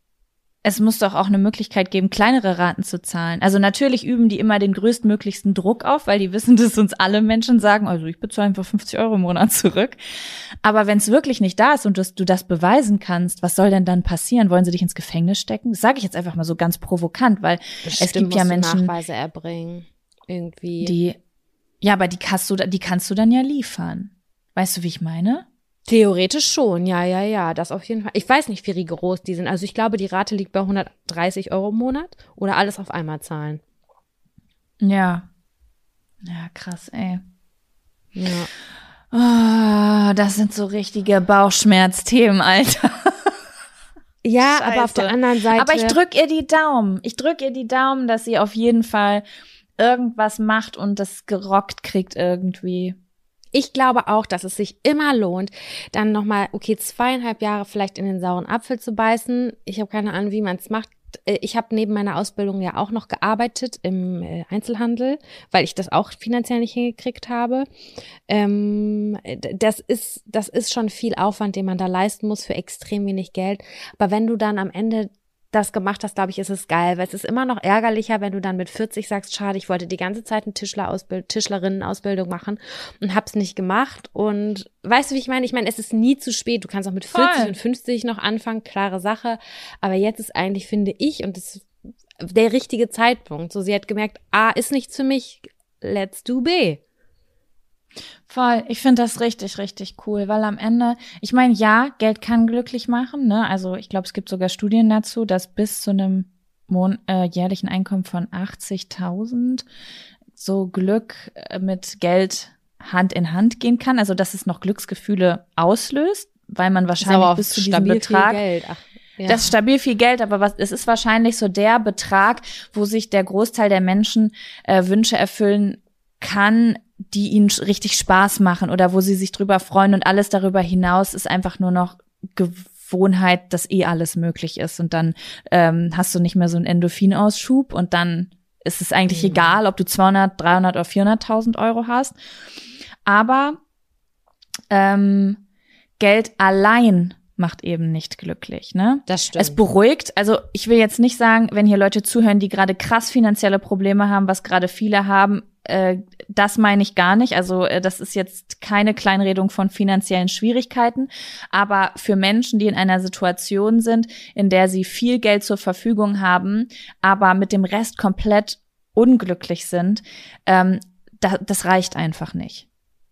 Speaker 2: es muss doch auch eine Möglichkeit geben, kleinere Raten zu zahlen. Also natürlich üben die immer den größtmöglichsten Druck auf, weil die wissen, dass uns alle Menschen sagen, also ich bezahle einfach fünfzig Euro im Monat zurück. Aber wenn es wirklich nicht da ist und dass du das beweisen kannst, was soll denn dann passieren? Wollen sie dich ins Gefängnis stecken? Das sage ich jetzt einfach mal so ganz provokant, weil es gibt ja
Speaker 1: musst du
Speaker 2: Menschen,
Speaker 1: Nachweise erbringen. Irgendwie.
Speaker 2: die, ja, aber die kannst du, die kannst du dann ja liefern. Weißt du, wie ich meine?
Speaker 1: Theoretisch schon, ja, ja, ja, das auf jeden Fall. Ich weiß nicht, wie rigoros die sind. Also ich glaube, die Rate liegt bei hundertdreißig Euro im Monat oder alles auf einmal zahlen.
Speaker 2: Ja. Ja, krass, ey.
Speaker 1: Ja.
Speaker 2: Oh, das sind so richtige Bauchschmerzthemen, Alter.
Speaker 1: Ja,
Speaker 2: Scheiße.
Speaker 1: aber auf der anderen Seite.
Speaker 2: Aber ich drück ihr die Daumen. Ich drück ihr die Daumen, dass sie auf jeden Fall irgendwas macht und das gerockt kriegt irgendwie.
Speaker 1: Ich glaube auch, dass es sich immer lohnt, dann nochmal, okay, zweieinhalb Jahre vielleicht in den sauren Apfel zu beißen. Ich habe keine Ahnung, wie man es macht. Ich habe neben meiner Ausbildung ja auch noch gearbeitet im Einzelhandel, weil ich das auch finanziell nicht hingekriegt habe. Ähm, das ist, das ist schon viel Aufwand, den man da leisten muss für extrem wenig Geld. Aber wenn du dann am Ende das gemacht hast, glaube ich, ist es geil, weil es ist immer noch ärgerlicher, wenn du dann mit vierzig sagst, schade, ich wollte die ganze Zeit eine Tischlerausbild- Tischlerinnenausbildung machen und hab's nicht gemacht. Und weißt du, wie ich meine? Ich meine, es ist nie zu spät. Du kannst auch mit vierzig
Speaker 2: Voll.
Speaker 1: und fünfzig noch anfangen, klare Sache. Aber jetzt ist eigentlich, finde ich, und das ist der richtige Zeitpunkt. So, sie hat gemerkt, A ist nichts für mich, let's do B.
Speaker 2: Voll, ich finde das richtig, richtig cool, weil am Ende, ich meine, ja, Geld kann glücklich machen, ne? Also ich glaube, es gibt sogar Studien dazu, dass bis zu einem Mon äh, jährlichen Einkommen von achtzigtausend so Glück äh, mit Geld Hand in Hand gehen kann, also dass es noch Glücksgefühle auslöst, weil man wahrscheinlich bis zu diesem Betrag
Speaker 1: viel Geld. Ach, ja.
Speaker 2: Das ist stabil viel Geld, aber was, es ist wahrscheinlich so der Betrag, wo sich der Großteil der Menschen äh, Wünsche erfüllen kann, die ihnen richtig Spaß machen oder wo sie sich drüber freuen und alles darüber hinaus ist einfach nur noch Gewohnheit, dass eh alles möglich ist und dann ähm, hast du nicht mehr so einen Endorphinausschub und dann ist es eigentlich
Speaker 1: Mhm.
Speaker 2: egal, ob du zweihundert, dreihundert oder vierhunderttausend Euro hast. Aber ähm, Geld allein macht eben nicht glücklich, ne?
Speaker 1: Das stimmt.
Speaker 2: Es beruhigt, also ich will jetzt nicht sagen, wenn hier Leute zuhören, die gerade krass finanzielle Probleme haben, was gerade viele haben, äh, das meine ich gar nicht. Also äh, das ist jetzt keine Kleinredung von finanziellen Schwierigkeiten, aber für Menschen, die in einer Situation sind, in der sie viel Geld zur Verfügung haben, aber mit dem Rest komplett unglücklich sind, ähm, da, das reicht einfach nicht.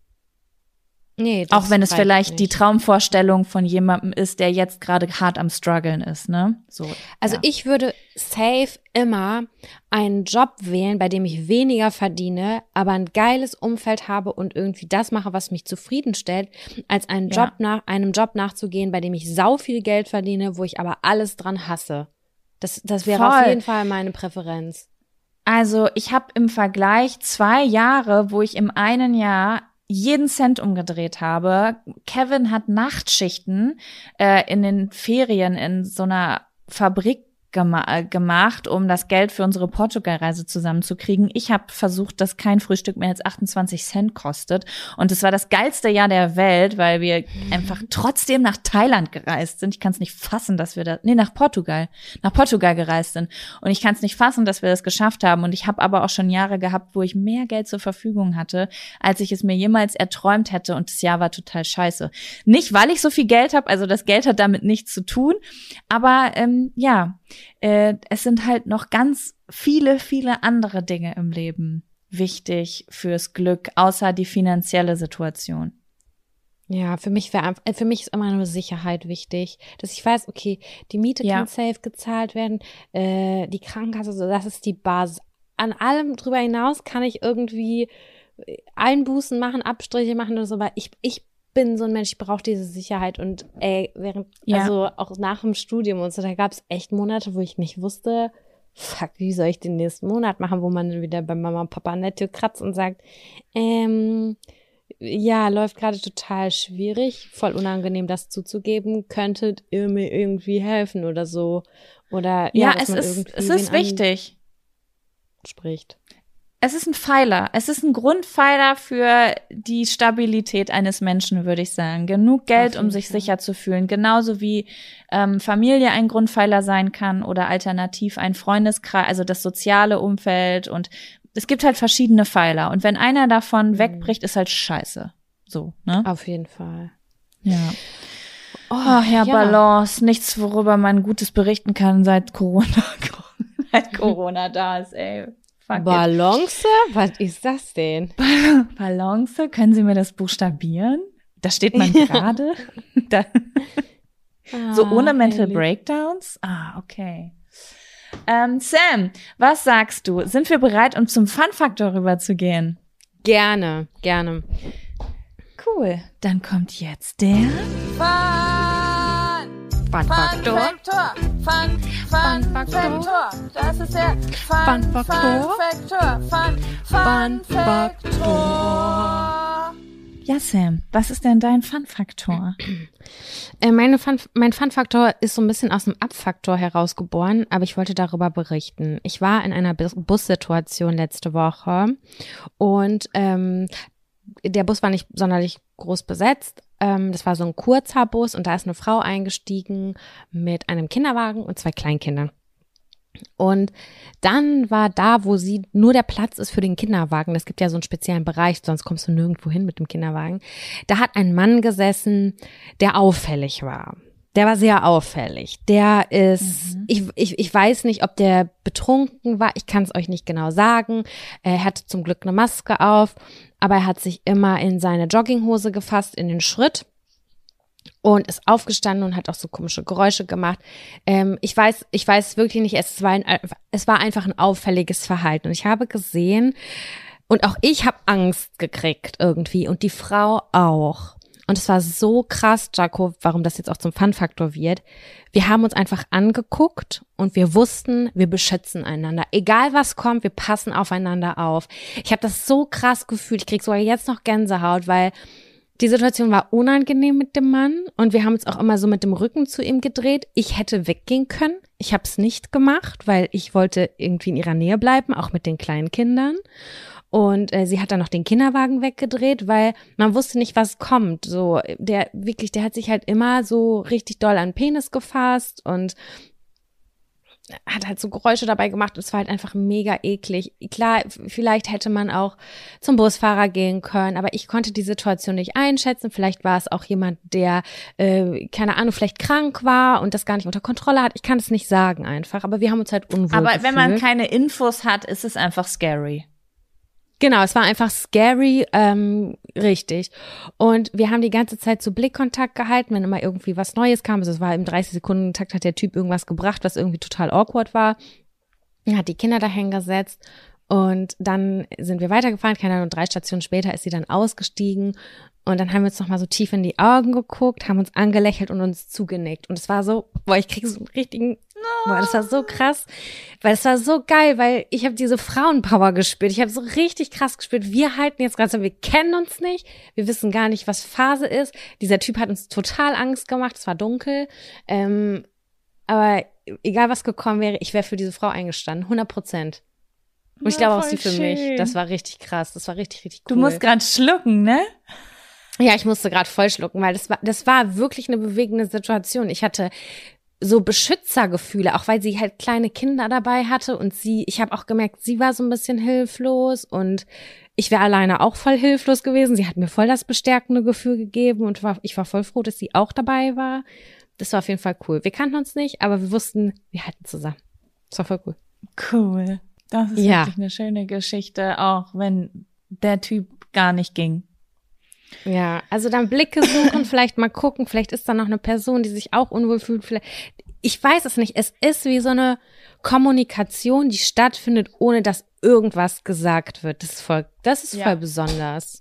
Speaker 1: Nee, das
Speaker 2: auch wenn es vielleicht
Speaker 1: nicht.
Speaker 2: die Traumvorstellung von jemandem ist, der jetzt gerade hart am struggeln ist, ne? So.
Speaker 1: Also
Speaker 2: ja.
Speaker 1: ich würde safe immer einen Job wählen, bei dem ich weniger verdiene, aber ein geiles Umfeld habe und irgendwie das mache, was mich zufriedenstellt, als einen
Speaker 2: Ja.
Speaker 1: Job nach einem Job nachzugehen, bei dem ich sau viel Geld verdiene, wo ich aber alles dran hasse. Das das wäre
Speaker 2: Voll.
Speaker 1: auf jeden Fall meine Präferenz.
Speaker 2: Also ich habe im Vergleich zwei Jahre, wo ich im einen Jahr jeden Cent umgedreht habe. Kevin hat Nachtschichten äh, in den Ferien in so einer Fabrik gema- gemacht, um das Geld für unsere Portugalreise zusammenzukriegen. Ich habe versucht, dass kein Frühstück mehr als achtundzwanzig Cent kostet. Und es war das geilste Jahr der Welt, weil wir einfach trotzdem nach Thailand gereist sind. Ich kann es nicht fassen, dass wir da, nee, nach Portugal, nach Portugal gereist sind. Und ich kann es nicht fassen, dass wir das geschafft haben. Und ich habe aber auch schon Jahre gehabt, wo ich mehr Geld zur Verfügung hatte, als ich es mir jemals erträumt hätte. Und das Jahr war total scheiße. Nicht, weil ich so viel Geld habe, also das Geld hat damit nichts zu tun. Aber ähm, ja, äh, es sind halt noch ganz viele, viele andere Dinge im Leben wichtig fürs Glück, außer die finanzielle Situation.
Speaker 1: Ja, für mich wäre äh, für mich ist immer nur Sicherheit wichtig, dass ich weiß, okay, die Miete
Speaker 2: Ja.
Speaker 1: kann safe gezahlt werden, äh, die Krankenkasse, so das ist die Basis. An allem drüber hinaus kann ich irgendwie Einbußen machen, Abstriche machen oder so, weil ich ich bin so ein Mensch, ich brauche diese Sicherheit und ey, während
Speaker 2: Ja.
Speaker 1: also auch nach dem Studium und so, da gab es echt Monate, wo ich nicht wusste, fuck, wie soll ich den nächsten Monat machen, wo man dann wieder bei Mama und Papa an der Tür kratzt und sagt, ähm, ja, läuft gerade total schwierig, voll unangenehm, das zuzugeben, könntet ihr mir irgendwie helfen oder so. Oder ja,
Speaker 2: Ja,
Speaker 1: dass
Speaker 2: es
Speaker 1: man
Speaker 2: ist,
Speaker 1: irgendwie
Speaker 2: es ist
Speaker 1: wen
Speaker 2: wichtig.
Speaker 1: anspricht.
Speaker 2: Es ist ein Pfeiler. Es ist ein Grundpfeiler für die Stabilität eines Menschen, würde ich sagen. Genug Geld,
Speaker 1: Auf
Speaker 2: um
Speaker 1: jeden
Speaker 2: sich
Speaker 1: Fall.
Speaker 2: sicher zu fühlen. Genauso wie ähm, Familie ein Grundpfeiler sein kann oder alternativ ein Freundeskreis, also das soziale Umfeld. Und es gibt halt verschiedene Pfeiler. Und wenn einer davon
Speaker 1: Mhm.
Speaker 2: wegbricht, ist halt scheiße. So, ne?
Speaker 1: Auf jeden Fall.
Speaker 2: Ja.
Speaker 1: Oh,
Speaker 2: Ach ja, Balance. Nichts, worüber man Gutes berichten kann, seit Corona, seit Corona da ist, ey. Fuck it.
Speaker 1: Balance? Was ist das denn?
Speaker 2: Balance, können Sie mir das buchstabieren? Da steht man gerade. Da, so ohne
Speaker 1: Ah,
Speaker 2: Mental
Speaker 1: herrlich.
Speaker 2: Breakdowns? Ah, okay. Ähm, Sam, was sagst du? Sind wir bereit, um zum Fun-Faktor rüberzugehen?
Speaker 1: Gerne, gerne.
Speaker 2: Cool. Dann kommt jetzt der
Speaker 1: Fun-Faktor.
Speaker 3: Fun, Fun, Faktor. Das ist der Fun,
Speaker 1: Fun Faktor.
Speaker 3: Faktor. Fun, Fun Faktor.
Speaker 2: Ja, Sam, was ist denn dein Fun-Faktor?
Speaker 1: Äh, meine Fun, mein Fun-Faktor ist so ein bisschen aus dem Ab-Faktor herausgeboren, aber ich wollte darüber berichten. Ich war in einer Bus- Bussituation letzte Woche und ähm, der Bus war nicht sonderlich groß besetzt. Ähm, das war so ein kurzer Bus und da ist eine Frau eingestiegen mit einem Kinderwagen und zwei Kleinkindern. Und dann war da, wo sie nur der Platz ist für den Kinderwagen, es gibt ja so einen speziellen Bereich, sonst kommst du nirgendwo hin mit dem Kinderwagen, da hat ein Mann gesessen, der auffällig war. Der war sehr auffällig. Der ist,
Speaker 2: Mhm.
Speaker 1: ich, ich, ich weiß nicht, ob der betrunken war, ich kann es euch nicht genau sagen. Er hatte zum Glück eine Maske auf, aber er hat sich immer in seine Jogginghose gefasst, in den Schritt. Und ist aufgestanden und hat auch so komische Geräusche gemacht. Ähm, ich weiß, ich weiß wirklich nicht, es war, ein, es war einfach ein auffälliges Verhalten. Und ich habe gesehen, und auch ich habe Angst gekriegt irgendwie und die Frau auch. Und es war so krass, Jaco, warum das jetzt auch zum Fun-Faktor wird. Wir haben uns einfach angeguckt und wir wussten, wir beschützen einander. Egal was kommt, wir passen aufeinander auf. Ich habe das so krass gefühlt. Ich krieg sogar jetzt noch Gänsehaut, weil die Situation war unangenehm mit dem Mann und wir haben uns auch immer so mit dem Rücken zu ihm gedreht. Ich hätte weggehen können. Ich habe es nicht gemacht, weil ich wollte irgendwie in ihrer Nähe bleiben, auch mit den kleinen Kindern. Und äh, sie hat dann noch den Kinderwagen weggedreht, weil man wusste nicht, was kommt. So, der wirklich, der hat sich halt immer so richtig doll an den Penis gefasst und hat halt so Geräusche dabei gemacht und es war halt einfach mega eklig. Klar, vielleicht hätte man auch zum Busfahrer gehen können, aber ich konnte die Situation nicht einschätzen. Vielleicht war es auch jemand, der, äh, keine Ahnung, vielleicht krank war und das gar nicht unter Kontrolle hat. Ich kann es nicht sagen einfach, aber wir haben uns halt unwohl
Speaker 2: Aber
Speaker 1: gefühlt.
Speaker 2: wenn man keine Infos hat, ist es einfach scary.
Speaker 1: Genau, es war einfach scary, ähm, richtig. Und wir haben die ganze Zeit so Blickkontakt gehalten, wenn immer irgendwie was Neues kam. Also es war im dreißig Sekunden Takt, hat der Typ irgendwas gebracht, was irgendwie total awkward war. Er hat die Kinder dahin gesetzt und dann sind wir weitergefahren. Keine Ahnung, drei Stationen später ist sie dann ausgestiegen und dann haben wir uns nochmal so tief in die Augen geguckt, haben uns angelächelt und uns zugenickt. Und es war so, boah, ich krieg so einen richtigen, boah, das war so krass, weil es war so geil, weil ich habe diese Frauenpower gespürt. Ich habe so richtig krass gespürt, wir halten jetzt gerade so, wir kennen uns nicht, wir wissen gar nicht, was Phase ist. Dieser Typ hat uns total Angst gemacht, es war dunkel, ähm, aber egal was gekommen wäre, ich wäre für diese Frau eingestanden, hundert Prozent. Und ich
Speaker 2: Ja,
Speaker 1: glaube auch
Speaker 2: voll
Speaker 1: sie für
Speaker 2: schön.
Speaker 1: mich. Das war richtig krass, das war richtig, richtig cool.
Speaker 2: Du musst gerade schlucken, ne?
Speaker 1: Ja, ich musste gerade voll schlucken, weil das war, das war wirklich eine bewegende Situation. Ich hatte so Beschützergefühle, auch weil sie halt kleine Kinder dabei hatte und sie, ich habe auch gemerkt, sie war so ein bisschen hilflos und ich wäre alleine auch voll hilflos gewesen. Sie hat mir voll das bestärkende Gefühl gegeben und war, ich war voll froh, dass sie auch dabei war. Das war auf jeden Fall cool. Wir kannten uns nicht, aber wir wussten, wir halten zusammen. Das war voll cool.
Speaker 2: Cool. Das ist
Speaker 1: Ja.
Speaker 2: wirklich eine schöne Geschichte, auch wenn der Typ gar nicht ging.
Speaker 1: Ja, also dann Blicke suchen, vielleicht mal gucken, vielleicht ist da noch eine Person, die sich auch unwohl fühlt. Vielleicht, ich weiß es nicht. Es ist wie so eine Kommunikation, die stattfindet, ohne dass irgendwas gesagt wird. Das ist voll, das ist
Speaker 2: Ja.
Speaker 1: voll besonders.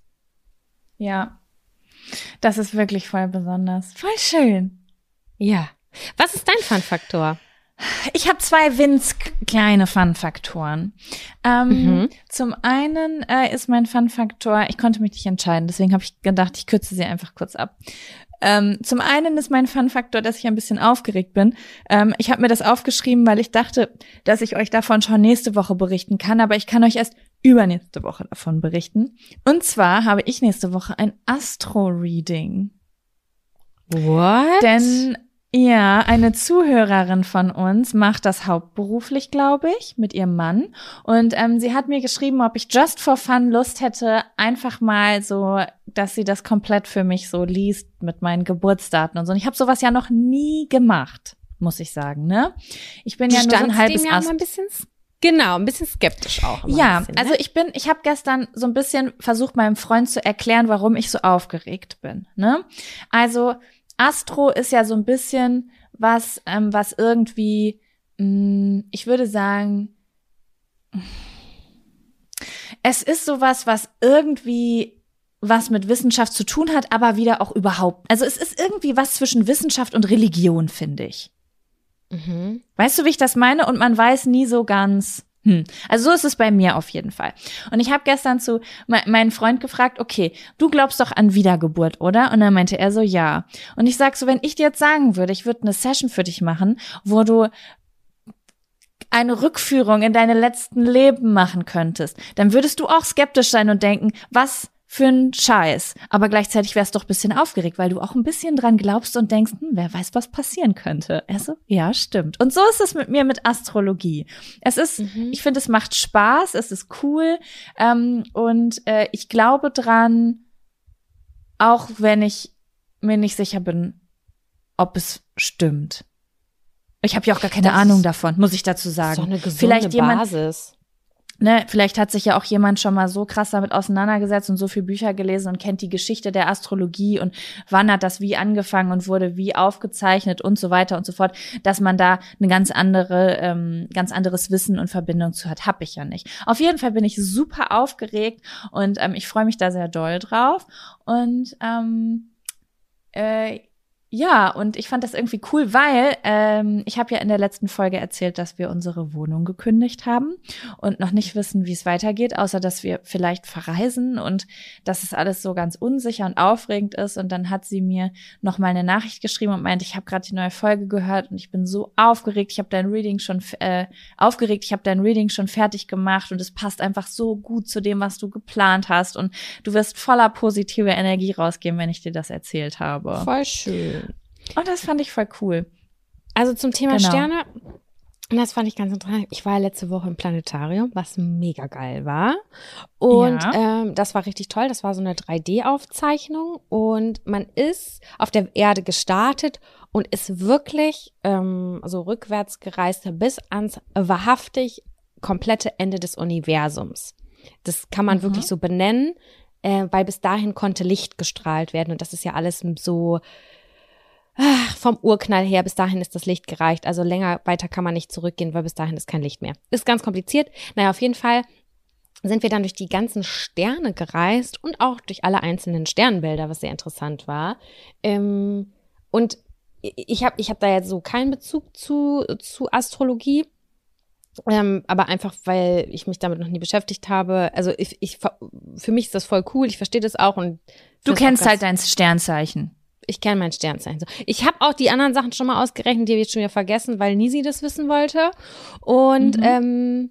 Speaker 2: Ja. Das ist wirklich voll besonders. Voll schön.
Speaker 1: Ja. Was ist dein Fun-Faktor?
Speaker 2: Ich habe zwei winz kleine Fun-Faktoren. Ähm,
Speaker 1: Mhm.
Speaker 2: Zum einen äh, ist mein Fun-Faktor, ich konnte mich nicht entscheiden, deswegen habe ich gedacht, ich kürze sie einfach kurz ab. Ähm, zum einen ist mein Fun-Faktor, dass ich ein bisschen aufgeregt bin. Ähm, ich habe mir das aufgeschrieben, weil ich dachte, dass ich euch davon schon nächste Woche berichten kann, aber ich kann euch erst übernächste Woche davon berichten. Und zwar habe ich nächste Woche ein Astro-Reading.
Speaker 1: What?
Speaker 2: Denn ja, eine Zuhörerin von uns macht das hauptberuflich, glaube ich, mit ihrem Mann. Und ähm, sie hat mir geschrieben, ob ich just for fun Lust hätte, einfach mal so, dass sie das komplett für mich so liest mit meinen Geburtsdaten und so. Und ich habe sowas ja noch nie gemacht, muss ich sagen, ne? Ich bin
Speaker 1: du
Speaker 2: ja nur so ein
Speaker 1: standst
Speaker 2: halbes
Speaker 1: dem ja
Speaker 2: Ast.
Speaker 1: mal ein bisschen, genau, ein bisschen skeptisch auch. immer
Speaker 2: Ja,
Speaker 1: ein bisschen, ne?
Speaker 2: also ich bin, ich habe gestern so ein bisschen versucht, meinem Freund zu erklären, warum ich so aufgeregt bin, ne? Also Astro ist ja so ein bisschen was, ähm, was irgendwie, mh, ich würde sagen, es ist sowas, was irgendwie was mit Wissenschaft zu tun hat, aber wieder auch überhaupt. Also es ist irgendwie was zwischen Wissenschaft und Religion, finde ich.
Speaker 1: Mhm.
Speaker 2: Weißt du, wie ich das meine? Und man weiß nie so ganz. Hm. Also so ist es bei mir auf jeden Fall. Und ich habe gestern zu me- meinen Freund gefragt, okay, du glaubst doch an Wiedergeburt, oder? Und dann meinte er so, ja. Und ich sag so, wenn ich dir jetzt sagen würde, ich würde eine Session für dich machen, wo du eine Rückführung in deine letzten Leben machen könntest, dann würdest du auch skeptisch sein und denken, was für ein Scheiß. Aber gleichzeitig wärst du doch ein bisschen aufgeregt, weil du auch ein bisschen dran glaubst und denkst, hm, wer weiß, was passieren könnte. Er so, ja, stimmt. Und so ist es mit mir mit Astrologie. Es ist,
Speaker 1: Mhm.
Speaker 2: ich finde, es macht Spaß, es ist cool ähm, und äh, ich glaube dran, auch wenn ich mir nicht sicher bin, ob es stimmt. Ich habe ja auch gar keine
Speaker 1: Das
Speaker 2: Ahnung
Speaker 1: ist
Speaker 2: davon, muss ich dazu sagen.
Speaker 1: So eine gesunde
Speaker 2: Vielleicht jemand,
Speaker 1: Basis.
Speaker 2: Ne, vielleicht hat sich ja auch jemand schon mal so krass damit auseinandergesetzt und so viele Bücher gelesen und kennt die Geschichte der Astrologie und wann hat das wie angefangen und wurde wie aufgezeichnet und so weiter und so fort, dass man da eine ganz andere, ähm, ganz anderes Wissen und Verbindung zu hat. Hab ich ja nicht. Auf jeden Fall bin ich super aufgeregt und ähm, ich freue mich da sehr doll drauf und ähm, äh, ja, und ich fand das irgendwie cool, weil ähm, ich habe ja in der letzten Folge erzählt, dass wir unsere Wohnung gekündigt haben und noch nicht wissen, wie es weitergeht, außer dass wir vielleicht verreisen und dass es alles so ganz unsicher und aufregend ist. Und dann hat sie mir noch mal eine Nachricht geschrieben und meinte, ich habe gerade die neue Folge gehört und ich bin so aufgeregt. Ich habe dein Reading schon äh, aufgeregt. Ich habe dein Reading schon fertig gemacht und es passt einfach so gut zu dem, was du geplant hast. Und du wirst voller positive Energie rausgehen, wenn ich dir das erzählt habe.
Speaker 1: Voll schön.
Speaker 2: Und das fand ich voll cool.
Speaker 1: Also zum Thema
Speaker 2: Genau.
Speaker 1: Sterne Und das fand ich ganz interessant. Ich war letzte Woche im Planetarium, was mega geil war. Und
Speaker 2: Ja.
Speaker 1: ähm, das war richtig toll. Das war so eine drei D-Aufzeichnung. Und man ist auf der Erde gestartet und ist wirklich ähm, so rückwärts gereist bis ans wahrhaftig komplette Ende des Universums. Das kann man
Speaker 2: Mhm.
Speaker 1: wirklich so benennen, äh, weil bis dahin konnte Licht gestrahlt werden. Und das ist ja alles so ach, vom Urknall her, bis dahin ist das Licht gereicht. Also länger weiter kann man nicht zurückgehen, weil bis dahin ist kein Licht mehr. Ist ganz kompliziert. Naja, auf jeden Fall sind wir dann durch die ganzen Sterne gereist und auch durch alle einzelnen Sternbilder, was sehr interessant war. Ähm, und ich habe ich hab da jetzt so keinen Bezug zu, zu Astrologie. Ähm, aber einfach, weil ich mich damit noch nie beschäftigt habe. Also ich, ich für mich ist das voll cool. Ich verstehe das auch. Und
Speaker 2: Du kennst halt dein Sternzeichen.
Speaker 1: Ich kenne mein Sternzeichen. So. Ich habe auch die anderen Sachen schon mal ausgerechnet, die habe ich jetzt schon wieder vergessen, weil Nisi das wissen wollte. Und
Speaker 2: Mhm.
Speaker 1: ähm,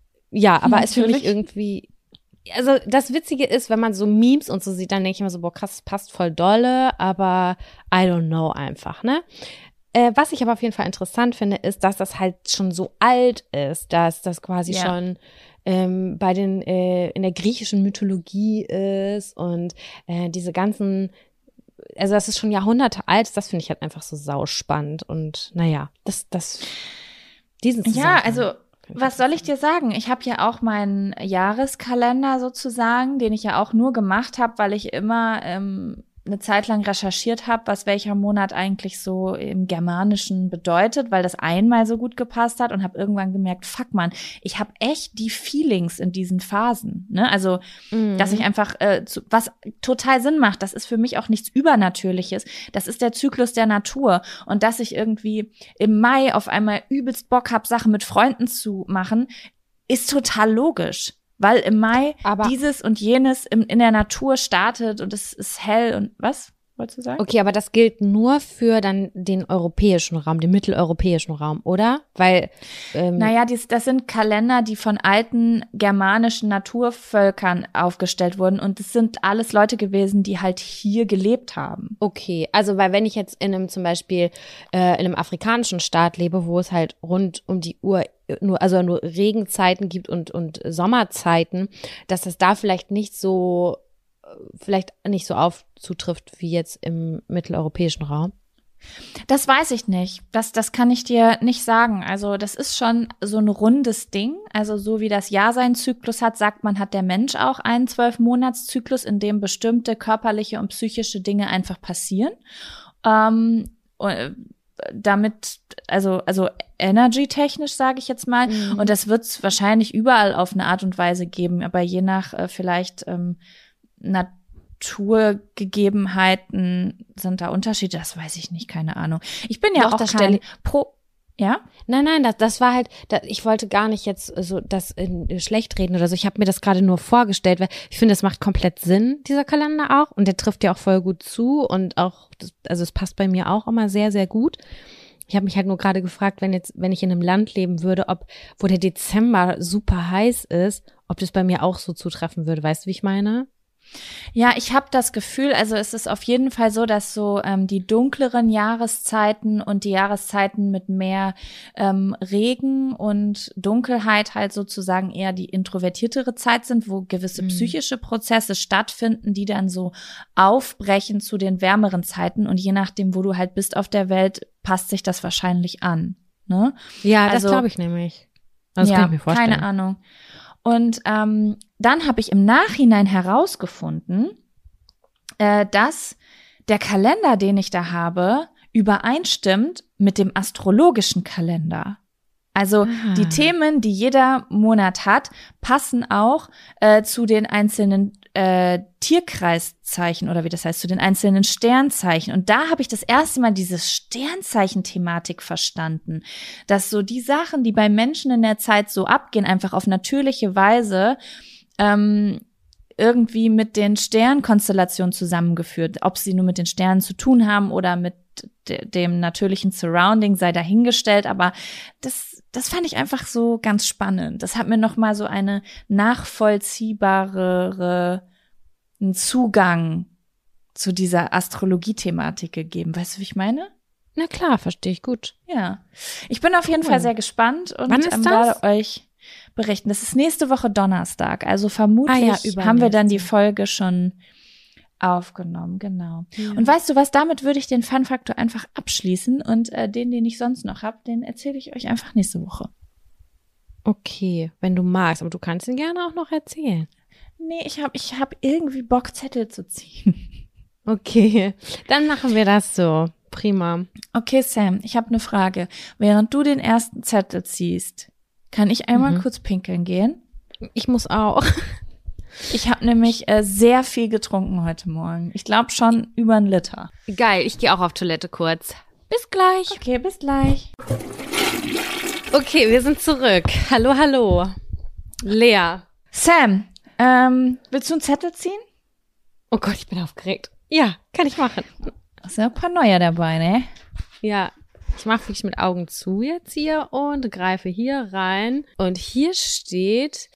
Speaker 1: ja, aber
Speaker 2: Hm,
Speaker 1: ist für mich
Speaker 2: natürlich.
Speaker 1: irgendwie, also das Witzige ist, wenn man so Memes und so sieht, dann denke ich immer so, boah krass, das passt voll dolle, aber I don't know einfach, ne? Äh, was ich aber auf jeden Fall interessant finde, ist, dass das halt schon so alt ist, dass das quasi
Speaker 2: Ja.
Speaker 1: schon ähm, bei den äh, in der griechischen Mythologie ist und äh, diese ganzen, also das ist schon Jahrhunderte alt, das finde ich halt einfach so sauspannend und naja, das, das, diesen
Speaker 2: Ja,
Speaker 1: Zusammenhang
Speaker 2: also
Speaker 1: finde
Speaker 2: was soll ich dir sagen? Ich habe ja auch meinen Jahreskalender sozusagen, den ich ja auch nur gemacht habe, weil ich immer ähm, eine Zeit lang recherchiert habe, was welcher Monat eigentlich so im Germanischen bedeutet, weil das einmal so gut gepasst hat und habe irgendwann gemerkt, fuck man, ich habe echt die Feelings in diesen Phasen, ne? Also
Speaker 1: Mhm.
Speaker 2: dass ich einfach, äh, zu, was total Sinn macht, das ist für mich auch nichts Übernatürliches. Das ist der Zyklus der Natur. Und dass ich irgendwie im Mai auf einmal übelst Bock habe, Sachen mit Freunden zu machen, ist total logisch. Weil im Mai
Speaker 1: Aber-
Speaker 2: dieses und jenes im, in der Natur startet und es ist hell und was wolltest du sagen?
Speaker 1: Okay, aber das gilt nur für dann den europäischen Raum, den mitteleuropäischen Raum, oder? Weil, ähm,
Speaker 2: Naja, dies, das sind Kalender, die von alten germanischen Naturvölkern aufgestellt wurden. Und es sind alles Leute gewesen, die halt hier gelebt haben.
Speaker 1: okay, also weil wenn ich jetzt in einem zum Beispiel äh, in einem afrikanischen Staat lebe, wo es halt rund um die Uhr nur, also nur Regenzeiten gibt und und Sommerzeiten, dass das da vielleicht nicht so, äh, vielleicht nicht so aufzutrifft wie jetzt im mitteleuropäischen Raum.
Speaker 2: Das weiß ich nicht. Das, das kann ich dir nicht sagen. Also das ist schon so ein rundes Ding. Also so wie das Jahr seinen Zyklus hat, sagt man, hat der Mensch auch einen Zwölf-Monats-Zyklus, in dem bestimmte körperliche und psychische Dinge einfach passieren. Ähm, und damit, also also energy-technisch sage ich jetzt mal.
Speaker 1: Mhm.
Speaker 2: Und das wird es wahrscheinlich überall auf eine Art und Weise geben, aber je nach äh, vielleicht ähm, Naturgegebenheiten sind da Unterschiede. Das weiß ich nicht, keine Ahnung. Ich bin ja
Speaker 1: Doch,
Speaker 2: auch
Speaker 1: das
Speaker 2: kein
Speaker 1: stelle-
Speaker 2: Pro. Ja?
Speaker 1: Nein, nein, das, das war halt, das, ich wollte gar nicht jetzt so das in, schlecht reden oder so. Ich habe mir das gerade nur vorgestellt, weil ich finde, es macht komplett Sinn, dieser Kalender auch. Und der trifft ja auch voll gut zu und auch, das, also es passt bei mir auch immer sehr, sehr gut. Ich habe mich halt nur gerade gefragt, wenn jetzt, wenn ich in einem Land leben würde, ob, wo der Dezember super heiß ist, ob das bei mir auch so zutreffen würde. Weißt du, wie ich meine?
Speaker 2: Ja, ich habe das Gefühl, also es ist auf jeden Fall so, dass so ähm, die dunkleren Jahreszeiten und die Jahreszeiten mit mehr ähm, Regen und Dunkelheit halt sozusagen eher die introvertiertere Zeit sind, wo gewisse
Speaker 1: Mhm.
Speaker 2: psychische Prozesse stattfinden, die dann so aufbrechen zu den wärmeren Zeiten. Und je nachdem, wo du halt bist auf der Welt, passt sich das wahrscheinlich an. Ne?
Speaker 1: Ja, das
Speaker 2: Also-
Speaker 1: glaube ich nämlich. Das
Speaker 2: ja,
Speaker 1: kann ich mir vorstellen.
Speaker 2: keine Ahnung. Und ähm, dann habe ich im Nachhinein herausgefunden, äh, dass der Kalender, den ich da habe, übereinstimmt mit dem astrologischen Kalender. Also
Speaker 1: Ah.
Speaker 2: die Themen, die jeder Monat hat, passen auch äh, zu den einzelnen äh, Tierkreiszeichen oder wie das heißt, zu den einzelnen Sternzeichen. Und da habe ich das erste Mal diese Sternzeichen-Thematik verstanden, dass so die Sachen, die bei Menschen in der Zeit so abgehen, einfach auf natürliche Weise ähm, irgendwie mit den Sternkonstellationen zusammengeführt. Ob sie nur mit den Sternen zu tun haben oder mit de- dem natürlichen Surrounding sei dahingestellt, aber das, das fand ich einfach so ganz spannend. Das hat mir nochmal so eine nachvollziehbarere einen Zugang zu dieser Astrologie-Thematik gegeben. Weißt du, wie ich meine?
Speaker 1: Na klar, verstehe ich gut.
Speaker 2: Ja. Ich bin auf jeden
Speaker 1: Cool.
Speaker 2: Fall sehr gespannt und
Speaker 1: Wann ist
Speaker 2: ähm,
Speaker 1: das?
Speaker 2: werde euch berichten. Das ist nächste Woche Donnerstag. Also vermutlich
Speaker 1: Ah ja,
Speaker 2: haben wir dann
Speaker 1: übernächste.
Speaker 2: die Folge schon aufgenommen, genau.
Speaker 1: Ja.
Speaker 2: Und weißt du was, damit würde ich den Fun-Faktor einfach abschließen und äh, den, den ich sonst noch habe, den erzähle ich euch einfach nächste Woche.
Speaker 1: Okay, wenn du magst, aber du kannst ihn gerne auch noch erzählen.
Speaker 2: Nee, ich habe ich hab irgendwie Bock, Zettel zu ziehen.
Speaker 1: Okay, dann machen wir das so. Prima.
Speaker 2: Okay, Sam, ich habe eine Frage. Während du den ersten Zettel ziehst, kann ich einmal
Speaker 1: Mhm.
Speaker 2: kurz pinkeln gehen?
Speaker 1: Ich muss auch.
Speaker 2: Ich habe nämlich äh, sehr viel getrunken heute Morgen. Ich glaube schon über einen Liter.
Speaker 1: Geil, ich gehe auch auf Toilette kurz. Bis gleich.
Speaker 2: Okay, bis gleich.
Speaker 1: Okay, wir sind zurück. Hallo, hallo. Lea.
Speaker 2: Sam, ähm, willst du einen Zettel ziehen?
Speaker 1: Oh Gott, ich bin aufgeregt. Ja, kann ich machen.
Speaker 2: Da sind ja ein paar neue dabei, ne?
Speaker 1: Ja, ich mache wirklich mit Augen zu jetzt hier und greife hier rein. Und hier steht...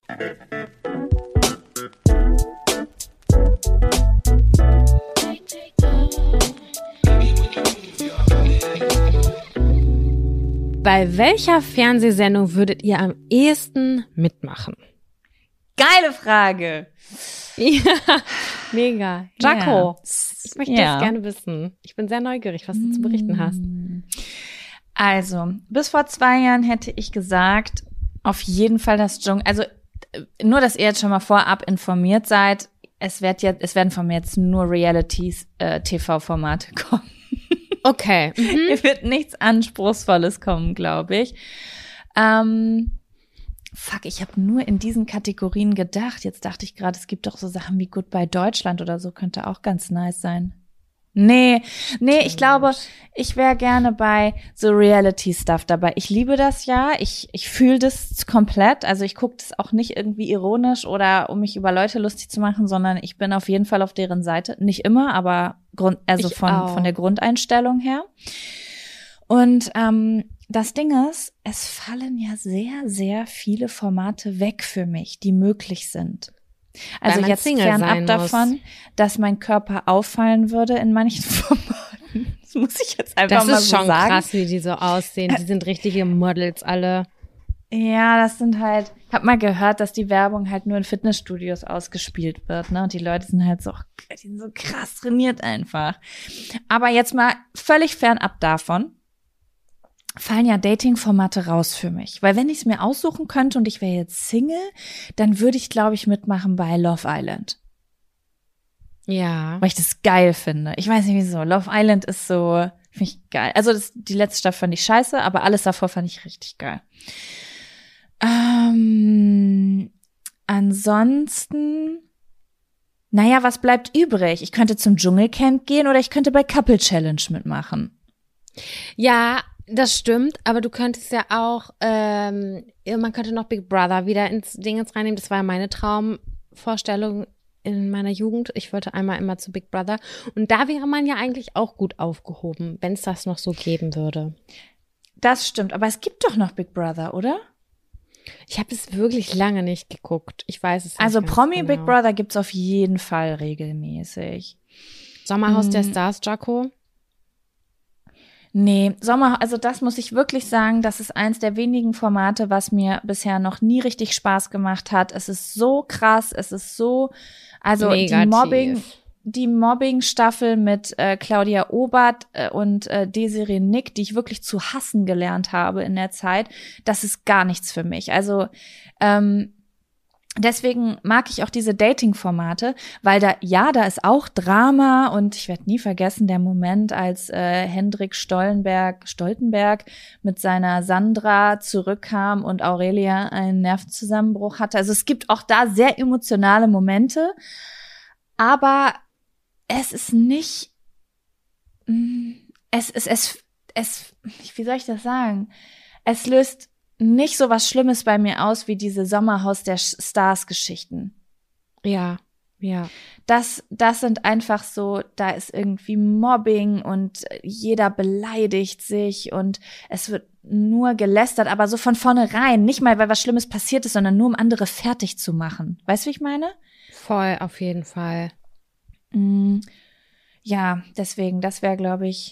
Speaker 1: Bei welcher Fernsehsendung würdet ihr am ehesten mitmachen?
Speaker 2: Geile Frage.
Speaker 1: Ja, mega. Jaco,
Speaker 2: Ja.
Speaker 1: ich möchte
Speaker 2: Ja.
Speaker 1: das gerne wissen. Ich bin sehr neugierig, was du zu berichten hast.
Speaker 2: Also, bis vor zwei Jahren hätte ich gesagt, auf jeden Fall das Dschungel. Also, äh, nur, dass ihr jetzt schon mal vorab informiert seid, es wird jetzt, es werden von mir jetzt nur Realities, äh, T V-Formate kommen.
Speaker 1: Okay. Mhm.
Speaker 2: Hier wird nichts Anspruchsvolles kommen, glaube ich. Ähm, fuck, ich habe nur in diesen Kategorien gedacht. Jetzt dachte ich gerade, es gibt doch so Sachen wie Goodbye Deutschland oder so, könnte auch ganz nice sein. Nee, nee, ich glaube, ich wäre gerne bei so Reality-Stuff dabei. Ich liebe das ja, ich ich fühle das komplett. Also ich gucke das auch nicht irgendwie ironisch oder um mich über Leute lustig zu machen, sondern ich bin auf jeden Fall auf deren Seite. Nicht immer, aber Grund, also
Speaker 1: Ich
Speaker 2: von
Speaker 1: auch.
Speaker 2: von der Grundeinstellung her. Und ähm, das Ding ist, es fallen ja sehr, sehr viele Formate weg für mich, die möglich sind. Also
Speaker 1: man
Speaker 2: jetzt
Speaker 1: Single
Speaker 2: fernab
Speaker 1: sein
Speaker 2: davon,
Speaker 1: muss.
Speaker 2: dass mein Körper auffallen würde in manchen Formaten. Das muss ich jetzt einfach
Speaker 1: Das
Speaker 2: mal
Speaker 1: ist
Speaker 2: so
Speaker 1: schon
Speaker 2: sagen.
Speaker 1: krass, wie die so aussehen. Die sind richtige Models alle.
Speaker 2: Ja, das sind halt, ich habe mal gehört, dass die Werbung halt nur in Fitnessstudios ausgespielt wird, ne? Und die Leute sind halt so, die sind so krass trainiert einfach. Aber jetzt mal völlig fernab davon fallen ja Dating-Formate raus für mich. Weil wenn ich es mir aussuchen könnte und ich wäre jetzt Single, dann würde ich, glaube ich, mitmachen bei Love Island.
Speaker 1: Ja.
Speaker 2: Weil ich das geil finde. Ich weiß nicht wieso. Love Island ist so, finde ich geil. Also das, die letzte Staffel fand ich scheiße, aber alles davor fand ich richtig geil. Ähm, ansonsten, naja, was bleibt übrig? Ich könnte zum Dschungelcamp gehen oder ich könnte bei Couple Challenge mitmachen.
Speaker 1: Ja, das stimmt, aber du könntest ja auch, ähm, man könnte noch Big Brother wieder ins Ding jetzt reinnehmen. Das war ja meine Traumvorstellung in meiner Jugend. Ich wollte einmal immer zu Big Brother. Und da wäre man ja eigentlich auch gut aufgehoben, wenn es das noch so geben würde.
Speaker 2: Das stimmt, aber es gibt doch noch Big Brother, oder?
Speaker 1: Ich habe es wirklich lange nicht geguckt. Ich weiß es nicht.
Speaker 2: Also
Speaker 1: ganz
Speaker 2: Promi
Speaker 1: genau.
Speaker 2: Big Brother gibt's auf jeden Fall regelmäßig.
Speaker 1: Sommerhaus der
Speaker 2: Mm.
Speaker 1: Stars, Jaco.
Speaker 2: Nee, Sommer, also das muss ich wirklich sagen, das ist eins der wenigen Formate, was mir bisher noch nie richtig Spaß gemacht hat. Es ist so krass, es ist so, also
Speaker 1: Negativ.
Speaker 2: die Mobbing, die Mobbing-Staffel mit äh, Claudia Obert äh, und äh, Desiree Nick, die ich wirklich zu hassen gelernt habe in der Zeit, das ist gar nichts für mich. Also ähm, deswegen mag ich auch diese Dating-Formate, weil da, ja, da ist auch Drama und ich werde nie vergessen, der Moment, als äh, Hendrik Stollenberg, Stoltenberg mit seiner Sandra zurückkam und Aurelia einen Nervenzusammenbruch hatte. Also es gibt auch da sehr emotionale Momente, aber es ist nicht, mm, es ist, es, es, wie soll ich das sagen? Es löst nicht so was Schlimmes bei mir aus wie diese Sommerhaus der Stars-Geschichten.
Speaker 1: Ja, ja.
Speaker 2: Das, das sind einfach so, da ist irgendwie Mobbing und jeder beleidigt sich und es wird nur gelästert, aber so von vornherein, nicht mal, weil was Schlimmes passiert ist, sondern nur um andere fertig zu machen. Weißt du, wie ich meine?
Speaker 1: Voll, auf jeden Fall.
Speaker 2: Mm, ja, deswegen, das wäre, glaube ich,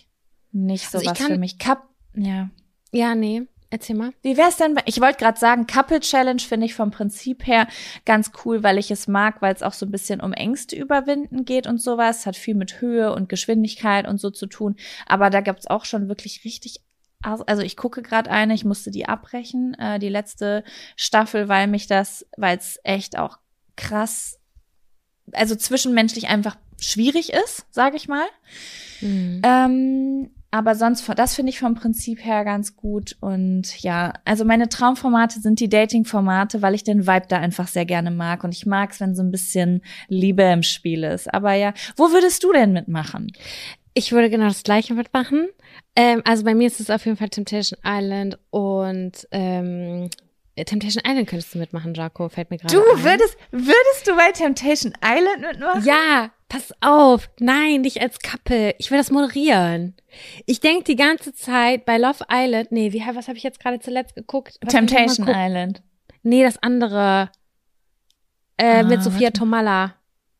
Speaker 2: nicht so
Speaker 1: Also ich
Speaker 2: was
Speaker 1: kann-
Speaker 2: für mich. Cup, ja.
Speaker 1: Ja, nee, erzähl mal.
Speaker 2: Wie wär's denn bei, ich wollte gerade sagen, Couple Challenge finde ich vom Prinzip her ganz cool, weil ich es mag, weil es auch so ein bisschen um Ängste überwinden geht und sowas. Hat viel mit Höhe und Geschwindigkeit und so zu tun. Aber da gibt's auch schon wirklich richtig, also ich gucke gerade eine, ich musste die abbrechen, äh, die letzte Staffel, weil mich das, weil es echt auch krass, also zwischenmenschlich einfach schwierig ist, sage ich mal.
Speaker 1: Mhm.
Speaker 2: Ähm, aber sonst, das finde ich vom Prinzip her ganz gut. Und ja, also meine Traumformate sind die Dating-Formate, weil ich den Vibe da einfach sehr gerne mag. Und ich mag es, wenn so ein bisschen Liebe im Spiel ist. Aber ja, wo würdest du denn mitmachen?
Speaker 1: Ich würde genau das Gleiche mitmachen. Ähm, also bei mir ist es auf jeden Fall Temptation Island und ähm, Temptation Island könntest du mitmachen, Jaco, fällt mir gerade
Speaker 2: Du
Speaker 1: ein.
Speaker 2: würdest, würdest du bei Temptation Island mitmachen?
Speaker 1: Ja, pass auf. Nein, nicht als Couple. Ich will das moderieren. Ich denke die ganze Zeit bei Love Island, nee, wie, was habe ich jetzt gerade zuletzt geguckt? Was hab ich noch mal
Speaker 2: Temptation
Speaker 1: geguckt?
Speaker 2: Island.
Speaker 1: Nee, das andere. Äh,
Speaker 2: Ah,
Speaker 1: mit Sophia
Speaker 2: warte.
Speaker 1: Tomalla.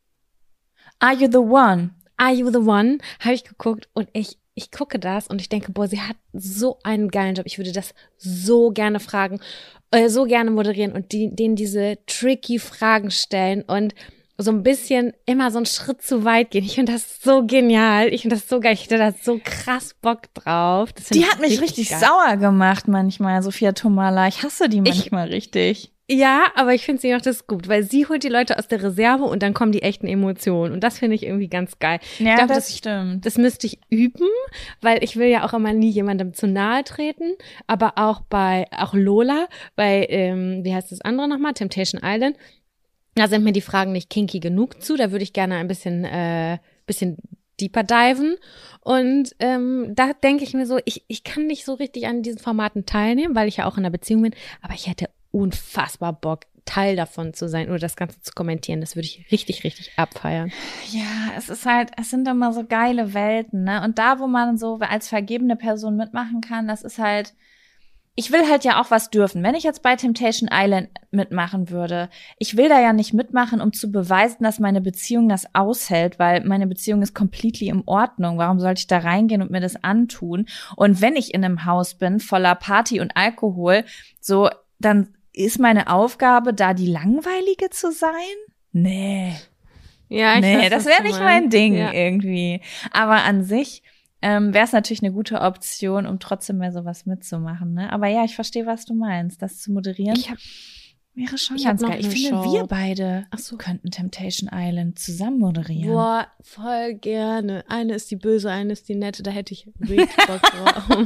Speaker 2: Are you the one?
Speaker 1: Are You the One? Habe ich geguckt und ich, ich gucke das und ich denke, boah, sie hat so einen geilen Job. Ich würde das so gerne fragen, äh, so gerne moderieren und die, denen diese tricky Fragen stellen und so ein bisschen immer so einen Schritt zu weit gehen. Ich finde das so genial. Ich finde das so geil. Ich hätte da so krass Bock drauf. Das find
Speaker 2: Die
Speaker 1: ich
Speaker 2: hat mich richtig
Speaker 1: geil.
Speaker 2: sauer gemacht manchmal, Sophia Tomalla. Ich hasse die manchmal richtig.
Speaker 1: Ja, aber ich finde, sie macht das gut, weil sie holt die Leute aus der Reserve und dann kommen die echten Emotionen. Und das finde ich irgendwie ganz geil.
Speaker 2: Ja,
Speaker 1: ich glaub,
Speaker 2: das
Speaker 1: dass ich,
Speaker 2: stimmt.
Speaker 1: Das müsste ich üben, weil ich will ja auch immer nie jemandem zu nahe treten. Aber auch bei, auch Lola, bei, ähm, wie heißt das andere nochmal? Temptation Island. Da sind mir die Fragen nicht kinky genug zu. Da würde ich gerne ein bisschen, äh, bisschen deeper diven. Und ähm, da denke ich mir so, ich, ich kann nicht so richtig an diesen Formaten teilnehmen, weil ich ja auch in einer Beziehung bin. Aber ich hätte unfassbar Bock, Teil davon zu sein oder das Ganze zu kommentieren. Das würde ich richtig, richtig abfeiern.
Speaker 2: Ja, es ist halt, es sind immer so geile Welten, ne? Und da, wo man so als vergebene Person mitmachen kann, das ist halt, ich will halt ja auch was dürfen. Wenn ich jetzt bei Temptation Island mitmachen würde, ich will da ja nicht mitmachen, um zu beweisen, dass meine Beziehung das aushält, weil meine Beziehung ist completely in Ordnung. Warum sollte ich da reingehen und mir das antun? Und wenn ich in einem Haus bin, voller Party und Alkohol, so, dann ist meine Aufgabe, da die Langweilige zu sein? Nee.
Speaker 1: Ja, ich
Speaker 2: Nee,
Speaker 1: weiß,
Speaker 2: das
Speaker 1: was
Speaker 2: wäre
Speaker 1: du
Speaker 2: nicht
Speaker 1: meinst.
Speaker 2: mein Ding
Speaker 1: Ja.
Speaker 2: irgendwie. Aber an sich ähm, wäre es natürlich eine gute Option, um trotzdem mehr sowas mitzumachen. Ne? Aber ja, ich verstehe, was du meinst. Das zu moderieren
Speaker 1: Ich hab,
Speaker 2: wäre schon
Speaker 1: ich
Speaker 2: ganz
Speaker 1: hab noch
Speaker 2: geil. Ich
Speaker 1: eine
Speaker 2: finde,
Speaker 1: Show.
Speaker 2: wir beide
Speaker 1: Ach so.
Speaker 2: könnten Temptation Island zusammen moderieren.
Speaker 1: boah, voll gerne. Eine ist die böse, eine ist die nette. Da hätte ich richtig Bock drauf.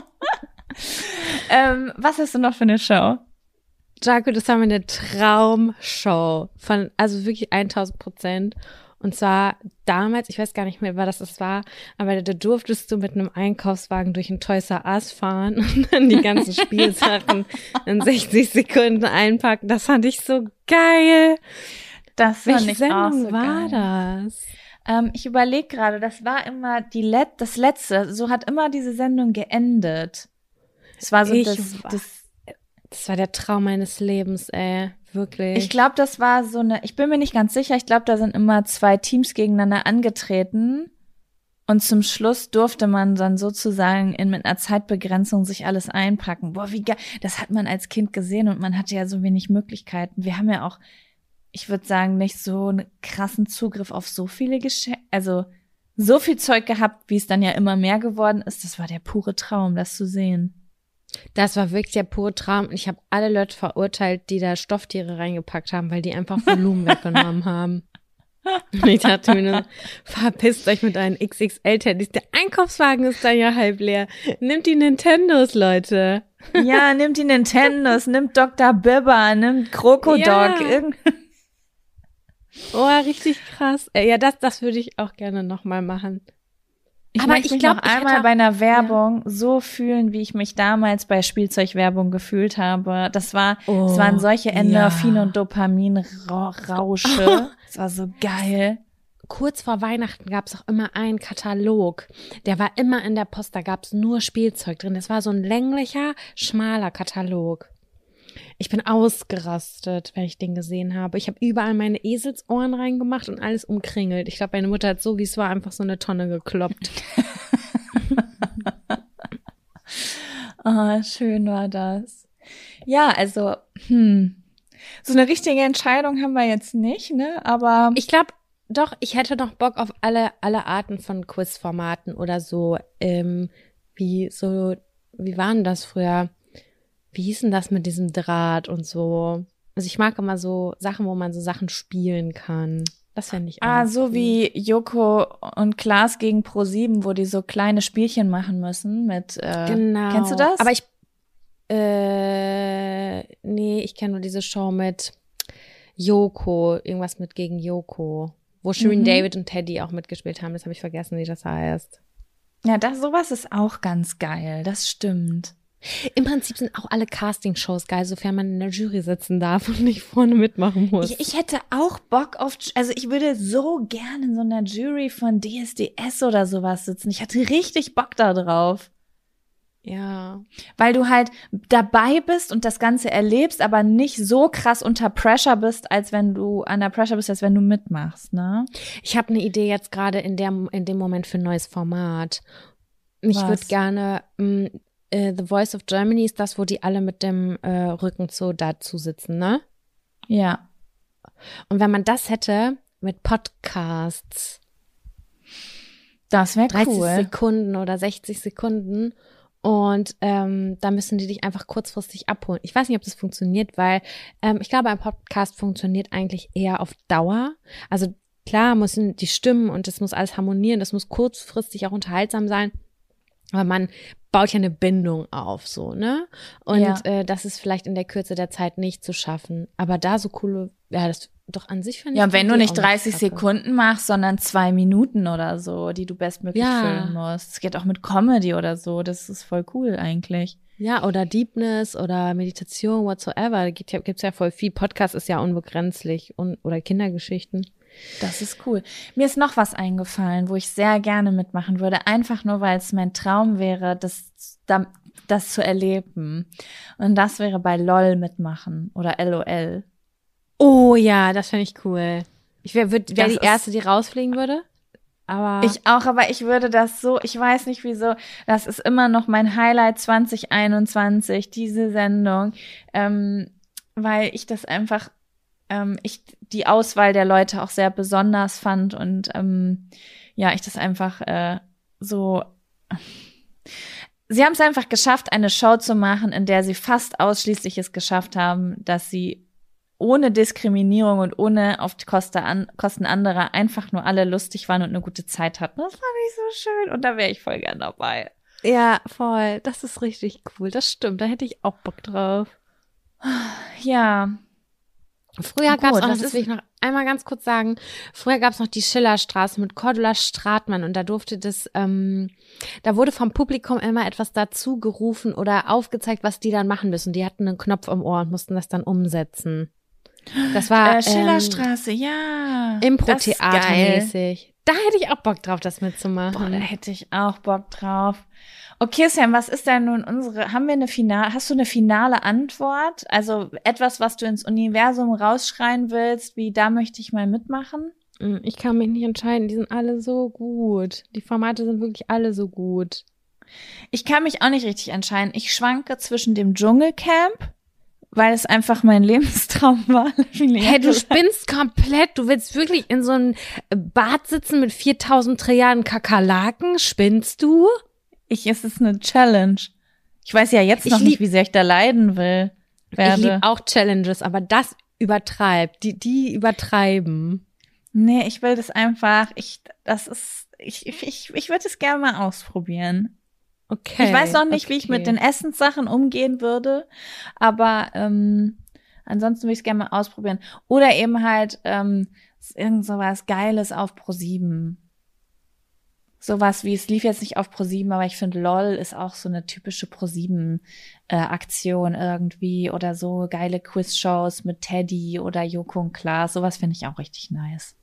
Speaker 2: Ähm, was hast du noch für eine Show?
Speaker 1: Jaco, das war meine Traumshow von, also wirklich tausend Prozent. Und zwar damals, ich weiß gar nicht mehr, was das war, aber da durftest du mit einem Einkaufswagen durch ein Toys R Us fahren und dann die ganzen Spielsachen in sechzig Sekunden einpacken. Das fand ich so geil.
Speaker 2: Das fand
Speaker 1: Welche
Speaker 2: ich auch
Speaker 1: Sendung
Speaker 2: so
Speaker 1: war
Speaker 2: geil.
Speaker 1: das?
Speaker 2: Ähm, ich überlege gerade, das war immer die Let das letzte. So hat immer diese Sendung geendet. Es war so
Speaker 1: Ich
Speaker 2: das,
Speaker 1: war-
Speaker 2: das
Speaker 1: Das war der Traum meines Lebens, ey. Wirklich.
Speaker 2: Ich glaube, das war so eine, ich bin mir nicht ganz sicher, ich glaube, da sind immer zwei Teams gegeneinander angetreten und zum Schluss durfte man dann sozusagen in mit einer Zeitbegrenzung sich alles einpacken. Boah, wie geil. Das hat man als Kind gesehen und man hatte ja so wenig Möglichkeiten. Wir haben ja auch, ich würde sagen, nicht so einen krassen Zugriff auf so viele Geschenke, also so viel Zeug gehabt, wie es dann ja immer mehr geworden ist. Das war der pure Traum, das zu sehen.
Speaker 1: Das war wirklich der pure Traum. Und ich habe alle Leute verurteilt, die da Stofftiere reingepackt haben, weil die einfach Volumen weggenommen haben. Und ich dachte mir nur, verpisst euch mit euren X X L-Teddys. Der Einkaufswagen ist da ja halb leer. Nimmt die Nintendos, Leute.
Speaker 2: Ja, nimmt die Nintendos, nimmt Doktor Bibber, nimmt Krokodok,
Speaker 1: Ja.
Speaker 2: irgend
Speaker 1: Oh, richtig krass. Äh, Ja, das, das würde ich auch gerne nochmal machen.
Speaker 2: Ich
Speaker 1: Aber
Speaker 2: möchte
Speaker 1: ich
Speaker 2: mich
Speaker 1: glaub,
Speaker 2: noch
Speaker 1: ich
Speaker 2: einmal
Speaker 1: hätte-
Speaker 2: bei einer Werbung so fühlen, wie ich mich damals bei Spielzeugwerbung gefühlt habe. Das war,
Speaker 1: Oh,
Speaker 2: es waren solche Endorphin-
Speaker 1: ja.
Speaker 2: und Dopaminrausche. Es war so geil.
Speaker 1: Kurz vor Weihnachten gab es auch immer einen Katalog. Der war immer in der Post, da gab es nur Spielzeug drin. Das war so ein länglicher, schmaler Katalog. Ich bin ausgerastet, wenn ich den gesehen habe. Ich habe überall meine Eselsohren reingemacht und alles umkringelt. Ich glaube, meine Mutter hat so, wie es war, einfach so eine Tonne gekloppt.
Speaker 2: Ah, schön war das. Ja, also, hm. So eine richtige Entscheidung haben wir jetzt nicht, ne? Aber
Speaker 1: Ich glaube, doch, ich hätte noch Bock auf alle, alle Arten von Quizformaten oder so, ähm, wie so, wie waren das früher? Wie hieß denn das mit diesem Draht und so? Also ich mag immer so Sachen, wo man so Sachen spielen kann. Das fände ich auch
Speaker 2: ah, so
Speaker 1: cool.
Speaker 2: wie Joko und Klaas gegen ProSieben, wo die so kleine Spielchen machen müssen mit, äh,
Speaker 1: Genau.
Speaker 2: kennst du das?
Speaker 1: Aber ich, äh, nee, ich kenne nur diese Show mit Joko, irgendwas mit gegen Joko, wo Shirin
Speaker 2: Mhm.
Speaker 1: David und Teddy auch mitgespielt haben. Das habe ich vergessen, wie das heißt.
Speaker 2: Ja, das, sowas ist auch ganz geil, das stimmt.
Speaker 1: Im Prinzip sind auch alle Castingshows geil, sofern man in der Jury sitzen darf und nicht vorne mitmachen muss.
Speaker 2: Ich, ich hätte auch Bock auf, also ich würde so gerne in so einer Jury von D S D S oder sowas sitzen. Ich hatte richtig Bock da drauf.
Speaker 1: Ja.
Speaker 2: Weil du halt dabei bist und das Ganze erlebst, aber nicht so krass unter Pressure bist, als wenn du an der Pressure bist, als wenn du mitmachst, ne?
Speaker 1: Ich habe eine Idee jetzt gerade in der in dem Moment für ein neues Format. Ich
Speaker 2: Was?
Speaker 1: würde gerne mh, äh, The Voice of Germany ist das, wo die alle mit dem äh, Rücken so dazu sitzen, ne?
Speaker 2: Ja.
Speaker 1: Und wenn man das hätte mit Podcasts,
Speaker 2: Das wäre
Speaker 1: dreißig
Speaker 2: cool.
Speaker 1: Sekunden oder sechzig Sekunden und ähm, da müssen die dich einfach kurzfristig abholen. Ich weiß nicht, ob das funktioniert, weil ähm, ich glaube, ein Podcast funktioniert eigentlich eher auf Dauer. Also klar müssen die Stimmen und das muss alles harmonieren, das muss kurzfristig auch unterhaltsam sein, aber man baut ja eine Bindung auf, so, ne? Und
Speaker 2: Ja.
Speaker 1: äh, das ist vielleicht in der Kürze der Zeit nicht zu schaffen. Aber da so coole, ja, das doch an sich finde ich.
Speaker 2: Ja, und wenn
Speaker 1: die
Speaker 2: du
Speaker 1: Idee
Speaker 2: nicht
Speaker 1: auch
Speaker 2: dreißig
Speaker 1: kacke.
Speaker 2: Sekunden machst, sondern zwei Minuten oder so, die du bestmöglich
Speaker 1: Ja.
Speaker 2: füllen musst. Es geht auch mit Comedy oder so. Das ist voll cool eigentlich.
Speaker 1: Ja, oder Deepness oder Meditation, whatsoever. Gibt ja, gibt's ja voll viel. Podcast ist ja unbegrenzlich und, oder Kindergeschichten.
Speaker 2: Das ist cool. Mir ist noch was eingefallen, wo ich sehr gerne mitmachen würde. Einfach nur, weil es mein Traum wäre, das, da- das zu erleben. Und das wäre bei LOL mitmachen oder LOL.
Speaker 1: Oh ja, das fände ich cool. Ich wäre wär, wär
Speaker 2: Das
Speaker 1: die
Speaker 2: ist-
Speaker 1: Erste, die rausfliegen würde. Aber
Speaker 2: Ich auch, aber ich würde das so, ich weiß nicht wieso, das ist immer noch mein Highlight zwanzig einundzwanzig, diese Sendung, ähm, weil ich das einfach, ähm, ich die Auswahl der Leute auch sehr besonders fand und ähm, ja, ich das einfach äh, so, sie haben es einfach geschafft, eine Show zu machen, in der sie fast ausschließlich es geschafft haben, dass sie ohne Diskriminierung und ohne auf die Kosten, an, Kosten anderer einfach nur alle lustig waren und eine gute Zeit hatten. Das fand ich so schön und da wäre ich voll gern dabei.
Speaker 1: ja, voll. Das ist richtig cool. Das stimmt. Da hätte ich auch Bock drauf.
Speaker 2: Ja,
Speaker 1: Früher
Speaker 2: Gut,
Speaker 1: gab es auch, noch,
Speaker 2: das
Speaker 1: das
Speaker 2: ist-
Speaker 1: will ich noch einmal ganz kurz sagen, früher gab es noch die Schillerstraße mit Cordula Stratmann und da durfte das, ähm, da wurde vom Publikum immer etwas dazu gerufen oder aufgezeigt, was die dann machen müssen. Die hatten einen Knopf im Ohr und mussten das dann umsetzen. Das war
Speaker 2: äh, Schillerstraße, ja.
Speaker 1: ähm,
Speaker 2: Das ist geil.
Speaker 1: Impro-Theatermäßig. Da hätte ich auch Bock drauf, das mitzumachen.
Speaker 2: Boah, da hätte ich auch Bock drauf. Okay, Sam, was ist denn nun unsere, haben wir eine finale, hast du eine finale Antwort? Also etwas, was du ins Universum rausschreien willst, wie da möchte ich mal mitmachen?
Speaker 1: Mm, Ich kann mich nicht entscheiden, die sind alle so gut. Die Formate sind wirklich alle so gut.
Speaker 2: Ich kann mich auch nicht richtig entscheiden. Ich schwanke zwischen dem Dschungelcamp, weil es einfach mein Lebenstraum war.
Speaker 1: Hey, du spinnst komplett. Du willst wirklich in so einem Bad sitzen mit viertausend Trilliarden Kakerlaken? Spinnst du?
Speaker 2: Ich, es ist eine Challenge. Ich weiß ja jetzt
Speaker 1: Ich
Speaker 2: noch
Speaker 1: lieb-
Speaker 2: nicht, wie sehr ich da leiden will. Werde.
Speaker 1: Ich liebe auch Challenges, aber das übertreibt. Die, die übertreiben.
Speaker 2: Nee, ich will das einfach, ich, das ist, ich, ich, ich, ich würde es gerne mal ausprobieren.
Speaker 1: Okay.
Speaker 2: Ich weiß noch nicht,
Speaker 1: okay.
Speaker 2: wie ich mit den Essenssachen umgehen würde, aber ähm, ansonsten würde ich es gerne mal ausprobieren. Oder eben halt ähm, irgend sowas Geiles auf ProSieben. Sowas wie, es lief jetzt nicht auf ProSieben, aber ich finde LOL ist auch so eine typische ProSieben-Aktion irgendwie oder so geile Quizshows mit Teddy oder Joko und Klaas. Sowas finde ich auch richtig nice.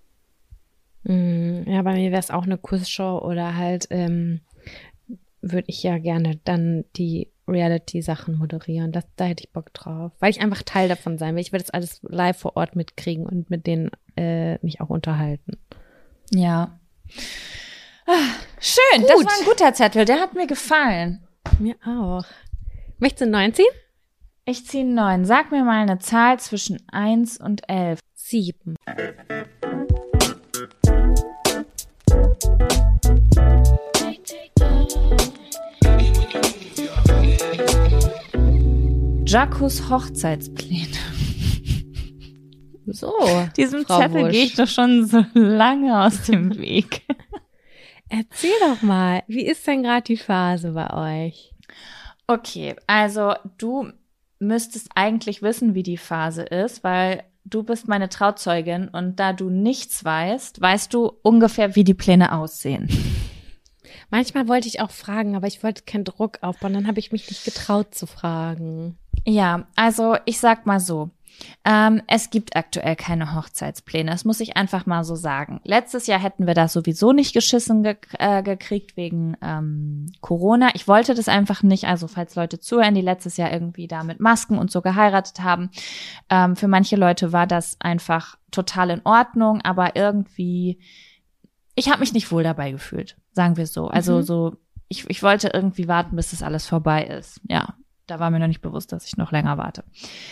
Speaker 1: Mm, Ja, bei mir wäre es auch eine Quizshow oder halt ähm, würde ich ja gerne dann die Reality-Sachen moderieren. Das, da hätte ich Bock drauf, weil ich einfach Teil davon sein will. Ich will das alles live vor Ort mitkriegen und mit denen äh, mich auch unterhalten.
Speaker 2: Ja. Ah, schön,
Speaker 1: Gut.
Speaker 2: das war ein guter Zettel, der hat mir gefallen.
Speaker 1: Mir auch. Möchtest du einen neuen ziehen?
Speaker 2: Ich ziehe einen neuen. Sag mir mal eine Zahl zwischen eins und elf.
Speaker 1: Sieben.
Speaker 2: Jacos Hochzeitspläne.
Speaker 1: So,
Speaker 2: Diesem
Speaker 1: Frau
Speaker 2: Zettel
Speaker 1: Busch.
Speaker 2: gehe ich doch schon so lange aus dem Weg.
Speaker 1: Erzähl doch mal, wie ist denn gerade die Phase bei euch?
Speaker 2: Okay, also du müsstest eigentlich wissen, wie die Phase ist, weil du bist meine Trauzeugin und da du nichts weißt, weißt du ungefähr, wie die Pläne aussehen.
Speaker 1: Manchmal wollte ich auch fragen, aber ich wollte keinen Druck aufbauen, dann habe ich mich nicht getraut zu fragen.
Speaker 2: Ja, also ich sag mal so, ähm, es gibt aktuell keine Hochzeitspläne, das muss ich einfach mal so sagen. Letztes Jahr hätten wir das sowieso nicht geschissen ge- äh, gekriegt wegen ähm, Corona. Ich wollte das einfach nicht, also falls Leute zuhören, die letztes Jahr irgendwie da mit Masken und so geheiratet haben, ähm, für manche Leute war das einfach total in Ordnung, aber irgendwie, ich habe mich nicht wohl dabei gefühlt, sagen wir so. Also
Speaker 1: Mhm.
Speaker 2: so, ich, ich wollte irgendwie warten, bis das alles vorbei ist. Ja, da war mir noch nicht bewusst, dass ich noch länger warte.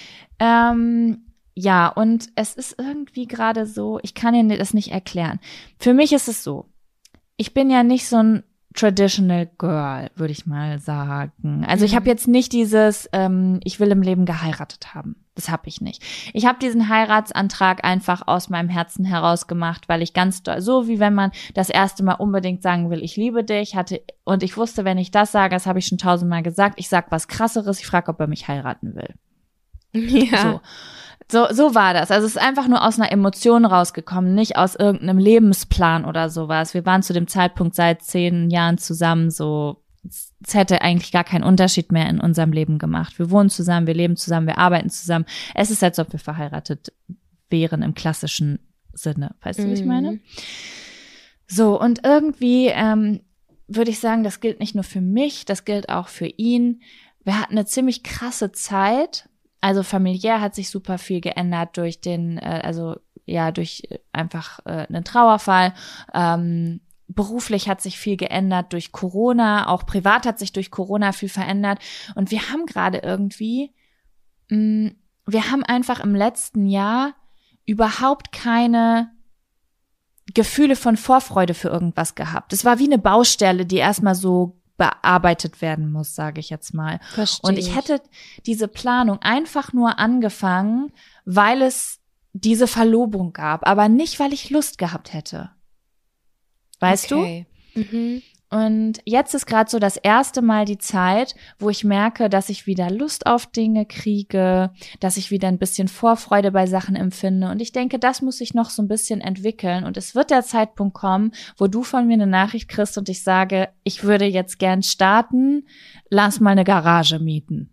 Speaker 2: Ähm, ja, und es ist irgendwie gerade so, ich kann Ihnen das nicht erklären. Für mich ist es so, ich bin ja nicht so ein Traditional Girl, würde ich mal sagen. Also ich
Speaker 1: Mhm.
Speaker 2: habe jetzt nicht dieses, ähm, ich will im Leben geheiratet haben. Das habe ich nicht. Ich habe diesen Heiratsantrag einfach aus meinem Herzen heraus gemacht, weil ich ganz doll, so wie wenn man das erste Mal unbedingt sagen will, ich liebe dich, hatte, und ich wusste, wenn ich das sage, das habe ich schon tausendmal gesagt, ich sag was Krasseres, ich frage, ob er mich heiraten will.
Speaker 1: Ja.
Speaker 2: So. So, so war das. Also es ist einfach nur aus einer Emotion rausgekommen, nicht aus irgendeinem Lebensplan oder sowas. Wir waren zu dem Zeitpunkt seit zehn Jahren zusammen, so, es hätte eigentlich gar keinen Unterschied mehr in unserem Leben gemacht. Wir wohnen zusammen, wir leben zusammen, wir arbeiten zusammen. Es ist, als ob wir verheiratet wären im klassischen Sinne. Weißt du, wie ich meine?
Speaker 1: Mhm.
Speaker 2: So, und irgendwie ähm, würde ich sagen, das gilt nicht nur für mich, das gilt auch für ihn. Wir hatten eine ziemlich krasse Zeit. Also familiär hat sich super viel geändert durch den, äh, also ja, durch äh, einfach äh, einen Trauerfall. Ähm, beruflich hat sich viel geändert durch Corona, auch privat hat sich durch Corona viel verändert. Und wir haben gerade irgendwie, mh, wir haben einfach im letzten Jahr überhaupt keine Gefühle von Vorfreude für irgendwas gehabt. Es war wie eine Baustelle, die erstmal so bearbeitet werden muss, sage ich jetzt mal.
Speaker 1: Verstehe
Speaker 2: Und ich hätte diese Planung einfach nur angefangen, weil es diese Verlobung gab, aber nicht, weil ich Lust gehabt hätte. Weißt
Speaker 1: okay. du? Mhm.
Speaker 2: Und jetzt ist gerade so das erste Mal die Zeit, wo ich merke, dass ich wieder Lust auf Dinge kriege, dass ich wieder ein bisschen Vorfreude bei Sachen empfinde. Und ich denke, das muss sich noch so ein bisschen entwickeln. Und es wird der Zeitpunkt kommen, wo du von mir eine Nachricht kriegst und ich sage, ich würde jetzt gern starten, lass mal eine Garage mieten.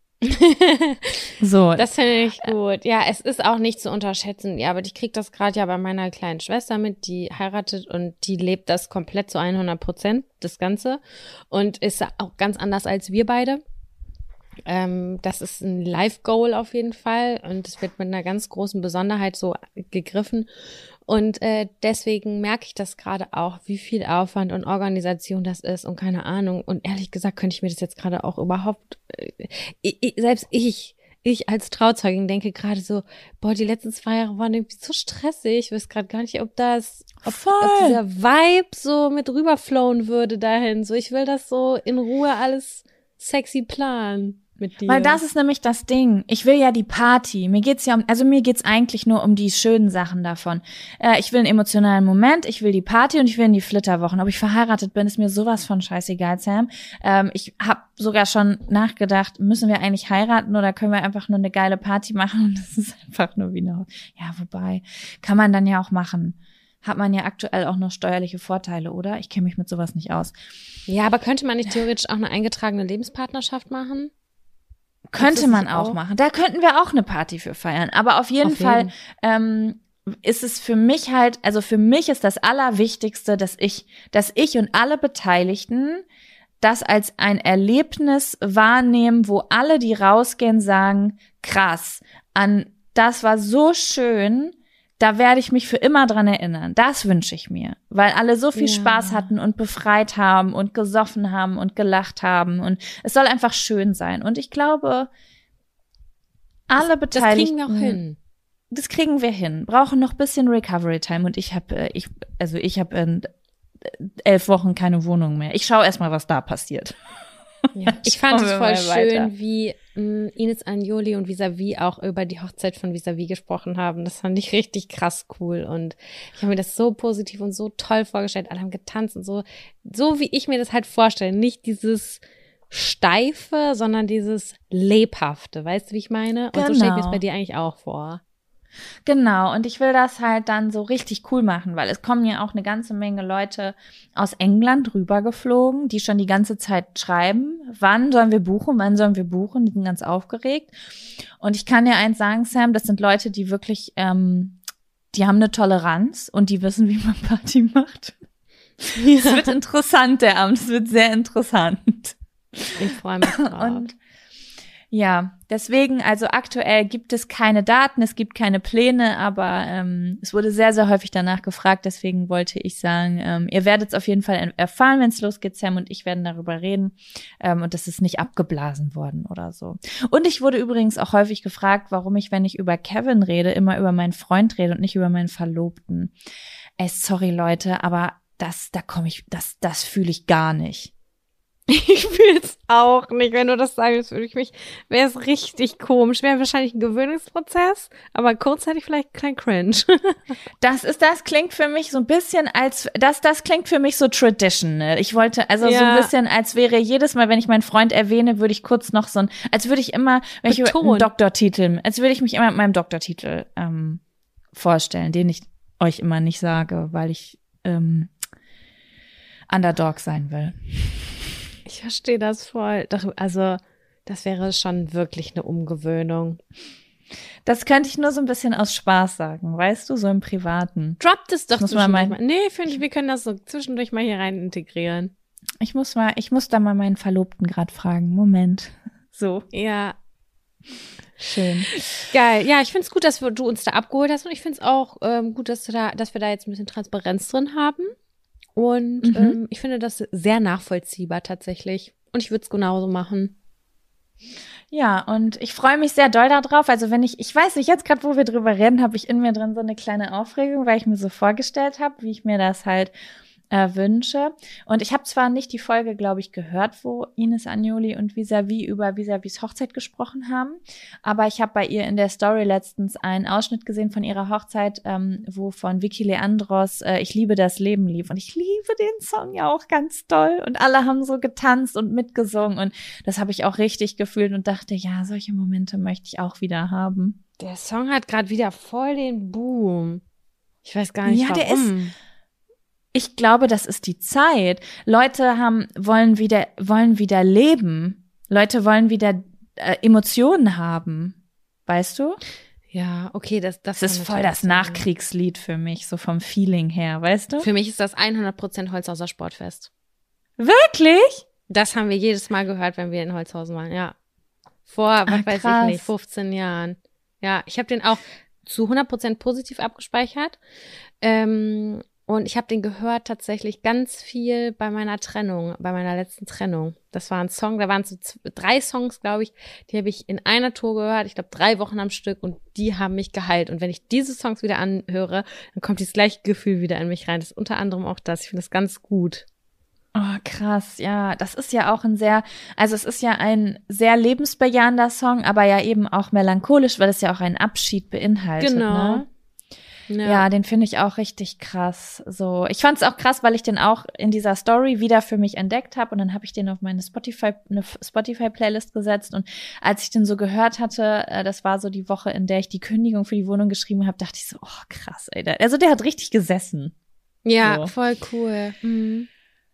Speaker 2: So.
Speaker 1: Das finde ich gut. Ja, es ist auch nicht zu unterschätzen. Ja, aber ich kriege das gerade ja bei meiner kleinen Schwester mit, die heiratet und die lebt das komplett zu hundert Prozent, das Ganze. Und ist auch ganz anders als wir beide. Ähm, das ist ein Life-Goal auf jeden Fall und es wird mit einer ganz großen Besonderheit so gegriffen. Und äh, deswegen merke ich das gerade auch, wie viel Aufwand und Organisation das ist und keine Ahnung. Und ehrlich gesagt könnte ich mir das jetzt gerade auch überhaupt, äh, ich, ich, selbst ich, ich als Trauzeugin denke gerade so, boah, die letzten zwei Jahre waren irgendwie so stressig. Ich weiß gerade gar nicht, ob das, ob, ob dieser Vibe so mit rüberflowen würde dahin. So, ich will das so in Ruhe alles sexy planen. Mit dir.
Speaker 2: Weil das ist nämlich das Ding. Ich will ja die Party. Mir geht's ja um, also mir geht's eigentlich nur um die schönen Sachen davon. Äh, ich will einen emotionalen Moment, ich will die Party und ich will in die Flitterwochen. Ob ich verheiratet bin, ist mir sowas von scheißegal, Sam. Ähm, ich habe sogar schon nachgedacht, müssen wir eigentlich heiraten oder können wir einfach nur eine geile Party machen? Und das ist einfach nur wie eine, ja, wobei, kann man dann ja auch machen. Hat man ja aktuell auch noch steuerliche Vorteile, oder? Ich kenne mich mit sowas nicht aus.
Speaker 1: Ja, aber könnte man nicht theoretisch auch eine eingetragene Lebenspartnerschaft machen?
Speaker 2: Könnte man auch machen. Da könnten wir auch eine Party für feiern. Aber auf jeden
Speaker 1: Auf
Speaker 2: Fall
Speaker 1: jeden.
Speaker 2: ähm, ist es für mich halt, also für mich ist das Allerwichtigste, dass ich, dass ich und alle Beteiligten das als ein Erlebnis wahrnehmen, wo alle, die rausgehen, sagen, krass, an das war so schön, da werde ich mich für immer dran erinnern. Das wünsche ich mir, weil alle so viel
Speaker 1: Ja.
Speaker 2: Spaß hatten und befreit haben und gesoffen haben und gelacht haben und es soll einfach schön sein. Und ich glaube, alle
Speaker 1: Das
Speaker 2: Beteiligten.
Speaker 1: kriegen wir auch hin.
Speaker 2: Das kriegen wir hin. Brauchen noch ein bisschen Recovery Time und ich habe, ich, also ich habe in elf Wochen keine Wohnung mehr. Ich schaue erstmal, was da passiert.
Speaker 1: Ja, ich fand
Speaker 2: Schauen
Speaker 1: es
Speaker 2: wir
Speaker 1: voll
Speaker 2: mal
Speaker 1: schön,
Speaker 2: weiter.
Speaker 1: wie mh, Ines Anjoli und Vis-a-vis auch über die Hochzeit von Vis-a-vis gesprochen haben. Das fand ich richtig krass cool und ich habe mir das so positiv und so toll vorgestellt. Alle haben getanzt und so, so wie ich mir das halt vorstelle. Nicht dieses Steife, sondern dieses Lebhafte. Weißt du, wie ich meine? Und so stelle ich mir das
Speaker 2: Genau.
Speaker 1: bei dir eigentlich auch vor.
Speaker 2: Genau, und ich will das halt dann so richtig cool machen, weil es kommen ja auch eine ganze Menge Leute aus England rübergeflogen, die schon die ganze Zeit schreiben, wann sollen wir buchen, wann sollen wir buchen, die sind ganz aufgeregt. Und ich kann dir eins sagen, Sam, das sind Leute, die wirklich, ähm, die haben eine Toleranz und die wissen, wie man Party macht. Es wird interessant, der Abend, es wird sehr interessant.
Speaker 1: Ich freue mich drauf.
Speaker 2: Und ja, deswegen, also aktuell gibt es keine Daten, es gibt keine Pläne, aber ähm, es wurde sehr, sehr häufig danach gefragt, deswegen wollte ich sagen, ähm, ihr werdet es auf jeden Fall erfahren, wenn es losgeht, Sam und ich werden darüber reden ähm, und das ist nicht abgeblasen worden oder so. Und ich wurde übrigens auch häufig gefragt, warum ich, wenn ich über Kevin rede, immer über meinen Freund rede und nicht über meinen Verlobten. Ey, sorry Leute, aber das, da komme ich, das, das fühle ich gar nicht.
Speaker 1: Ich fühle es auch nicht. Wenn du das sagst, würde ich mich, wäre es richtig komisch. Wäre wahrscheinlich ein Gewöhnungsprozess, aber kurzzeitig vielleicht kein Cringe.
Speaker 2: Das ist, das klingt für mich so ein bisschen als, das, das klingt für mich so traditional. Ich wollte, also
Speaker 1: Ja.
Speaker 2: so ein bisschen, als wäre jedes Mal, wenn ich meinen Freund erwähne, würde ich kurz noch so ein, als würde ich immer, wenn ich über
Speaker 1: Betonen.
Speaker 2: einen Doktortitel, als würde ich mich immer mit meinem Doktortitel ähm, vorstellen, den ich euch immer nicht sage, weil ich ähm, Underdog sein will.
Speaker 1: Ich verstehe das voll. Doch, also, das wäre schon wirklich eine Umgewöhnung.
Speaker 2: Das könnte ich nur so ein bisschen aus Spaß sagen, weißt du, so im Privaten.
Speaker 1: Droppt es doch
Speaker 2: Muss man
Speaker 1: zwischendurch
Speaker 2: mal-
Speaker 1: mal. Nee, finde ich, wir können das so zwischendurch mal hier rein integrieren.
Speaker 2: Ich muss mal, ich muss da mal meinen Verlobten gerade fragen. Moment. So,
Speaker 1: Ja,
Speaker 2: schön.
Speaker 1: geil. Ja, ich finde es gut, dass wir, du uns da abgeholt hast und ich finde es auch ähm, gut, dass, du da, dass wir da jetzt ein bisschen Transparenz drin haben. Und
Speaker 2: Mhm.
Speaker 1: ähm, ich finde das sehr nachvollziehbar tatsächlich. Und ich würde es genauso machen.
Speaker 2: Ja, und ich freue mich sehr doll darauf. Also wenn ich, ich weiß nicht, jetzt gerade, wo wir drüber reden, habe ich in mir drin so eine kleine Aufregung, weil ich mir so vorgestellt habe, wie ich mir das halt äh, wünsche. Und ich habe zwar nicht die Folge, glaube ich, gehört, wo Ines Anjoli und Vis-a-vis über Vis-a-vis Hochzeit gesprochen haben, aber ich habe bei ihr in der Story letztens einen Ausschnitt gesehen von ihrer Hochzeit, ähm, wo von Vicky Leandros äh, Ich liebe das Leben lief. Und ich liebe den Song ja auch ganz doll. Und alle haben so getanzt und mitgesungen. Und das habe ich auch richtig gefühlt und dachte, ja, solche Momente möchte ich auch wieder haben.
Speaker 1: Der Song hat gerade wieder voll den Boom. Ich weiß gar nicht,
Speaker 2: Ja,
Speaker 1: warum.
Speaker 2: der ist- Ich glaube, das ist die Zeit. Leute haben, wollen wieder, wollen wieder leben. Leute wollen wieder äh, Emotionen haben. Weißt du?
Speaker 1: Ja, okay, das, das,
Speaker 2: Das ist
Speaker 1: kann
Speaker 2: voll
Speaker 1: natürlich
Speaker 2: das
Speaker 1: sein.
Speaker 2: Nachkriegslied für mich, so vom Feeling her, weißt du?
Speaker 1: Für mich ist das hundert Prozent Holzhauser Sportfest.
Speaker 2: Wirklich?
Speaker 1: Das haben wir jedes Mal gehört, wenn wir in Holzhausen waren, ja. Vor, was
Speaker 2: Ah,
Speaker 1: weiß
Speaker 2: krass.
Speaker 1: ich nicht, fünfzehn Jahren. Ja, ich habe den auch zu hundert Prozent positiv abgespeichert. Ähm, und ich habe den gehört tatsächlich ganz viel bei meiner Trennung, bei meiner letzten Trennung. Das war ein Song, da waren so z- drei Songs, glaube ich, die habe ich in einer Tour gehört, ich glaube drei Wochen am Stück und die haben mich geheilt. Und wenn ich diese Songs wieder anhöre, dann kommt dieses gleiche Gefühl wieder in mich rein. Das ist unter anderem auch das. Ich finde das ganz gut.
Speaker 2: Oh, krass, ja. Das ist ja auch ein sehr, also es ist ja ein sehr lebensbejahender Song, aber ja eben auch melancholisch, weil es ja auch einen Abschied beinhaltet,
Speaker 1: Genau.
Speaker 2: ne? Ja, den finde ich auch richtig krass. So, ich fand es auch krass, weil ich den auch in dieser Story wieder für mich entdeckt habe und dann habe ich den auf meine Spotify eine Spotify Playlist gesetzt und als ich den so gehört hatte, äh, das war so die Woche, in der ich die Kündigung für die Wohnung geschrieben habe, dachte ich so, oh krass, ey, der, also der hat richtig gesessen.
Speaker 1: Ja,
Speaker 2: So.
Speaker 1: voll cool. Mhm.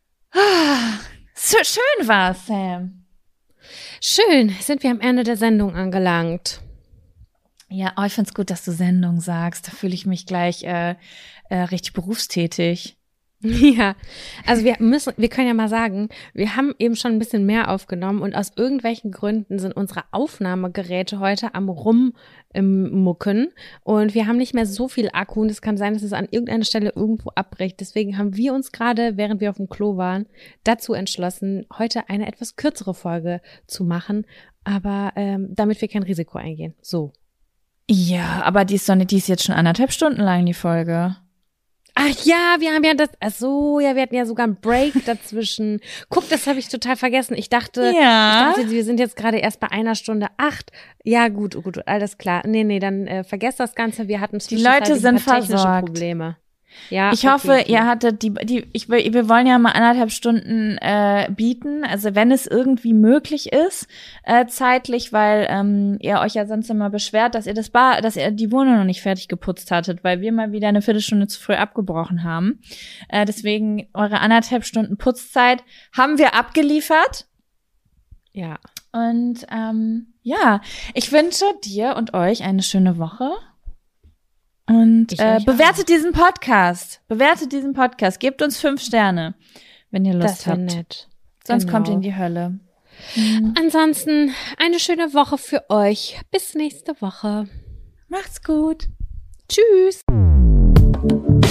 Speaker 2: So schön war Sam.
Speaker 1: Schön, sind wir am Ende der Sendung angelangt.
Speaker 2: Ja, oh, ich find's gut, dass du Sendung sagst. Da fühle ich mich gleich äh, äh, richtig berufstätig.
Speaker 1: Ja, also wir müssen, wir können ja mal sagen, wir haben eben schon ein bisschen mehr aufgenommen und aus irgendwelchen Gründen sind unsere Aufnahmegeräte heute am Rummucken und wir haben nicht mehr so viel Akku und es kann sein, dass es an irgendeiner Stelle irgendwo abbricht. Deswegen haben wir uns gerade, während wir auf dem Klo waren, dazu entschlossen, heute eine etwas kürzere Folge zu machen, aber ähm, damit wir kein Risiko eingehen. So.
Speaker 2: Ja, aber die ist doch nicht, die ist jetzt schon anderthalb Stunden lang, die Folge.
Speaker 1: Ach ja, wir haben ja das, ach so, ja, wir hatten ja sogar einen Break dazwischen. Guck, das habe ich total vergessen. Ich dachte,
Speaker 2: Ja.
Speaker 1: ich dachte, wir sind jetzt gerade erst bei einer Stunde acht. Ja, gut, gut, alles klar. Nee, nee, dann äh, vergesst das Ganze. Wir hatten
Speaker 2: Die Leute sind
Speaker 1: ein paar technische
Speaker 2: versorgt.
Speaker 1: Probleme. Ja,
Speaker 2: Ich
Speaker 1: okay,
Speaker 2: hoffe,
Speaker 1: okay.
Speaker 2: ihr hattet die, die, ich will, wir wollen ja mal anderthalb Stunden äh, bieten, also wenn es irgendwie möglich ist, äh, zeitlich, weil ähm, ihr euch ja sonst immer beschwert, dass ihr das Bar, dass ihr die Wohnung noch nicht fertig geputzt hattet, weil wir mal wieder eine Viertelstunde zu früh abgebrochen haben. Äh, deswegen eure anderthalb Stunden Putzzeit haben wir abgeliefert.
Speaker 1: Ja.
Speaker 2: Und ähm, ja, ich wünsche dir und euch eine schöne Woche. Und
Speaker 1: Ich
Speaker 2: äh,
Speaker 1: euch
Speaker 2: bewertet diesen Podcast. Bewertet diesen Podcast. Gebt uns fünf Sterne, wenn ihr Lust
Speaker 1: Das wäre
Speaker 2: habt.
Speaker 1: nett.
Speaker 2: Sonst
Speaker 1: Genau.
Speaker 2: kommt ihr in die Hölle.
Speaker 1: Ansonsten eine schöne Woche für euch. Bis nächste Woche.
Speaker 2: Macht's gut.
Speaker 1: Tschüss.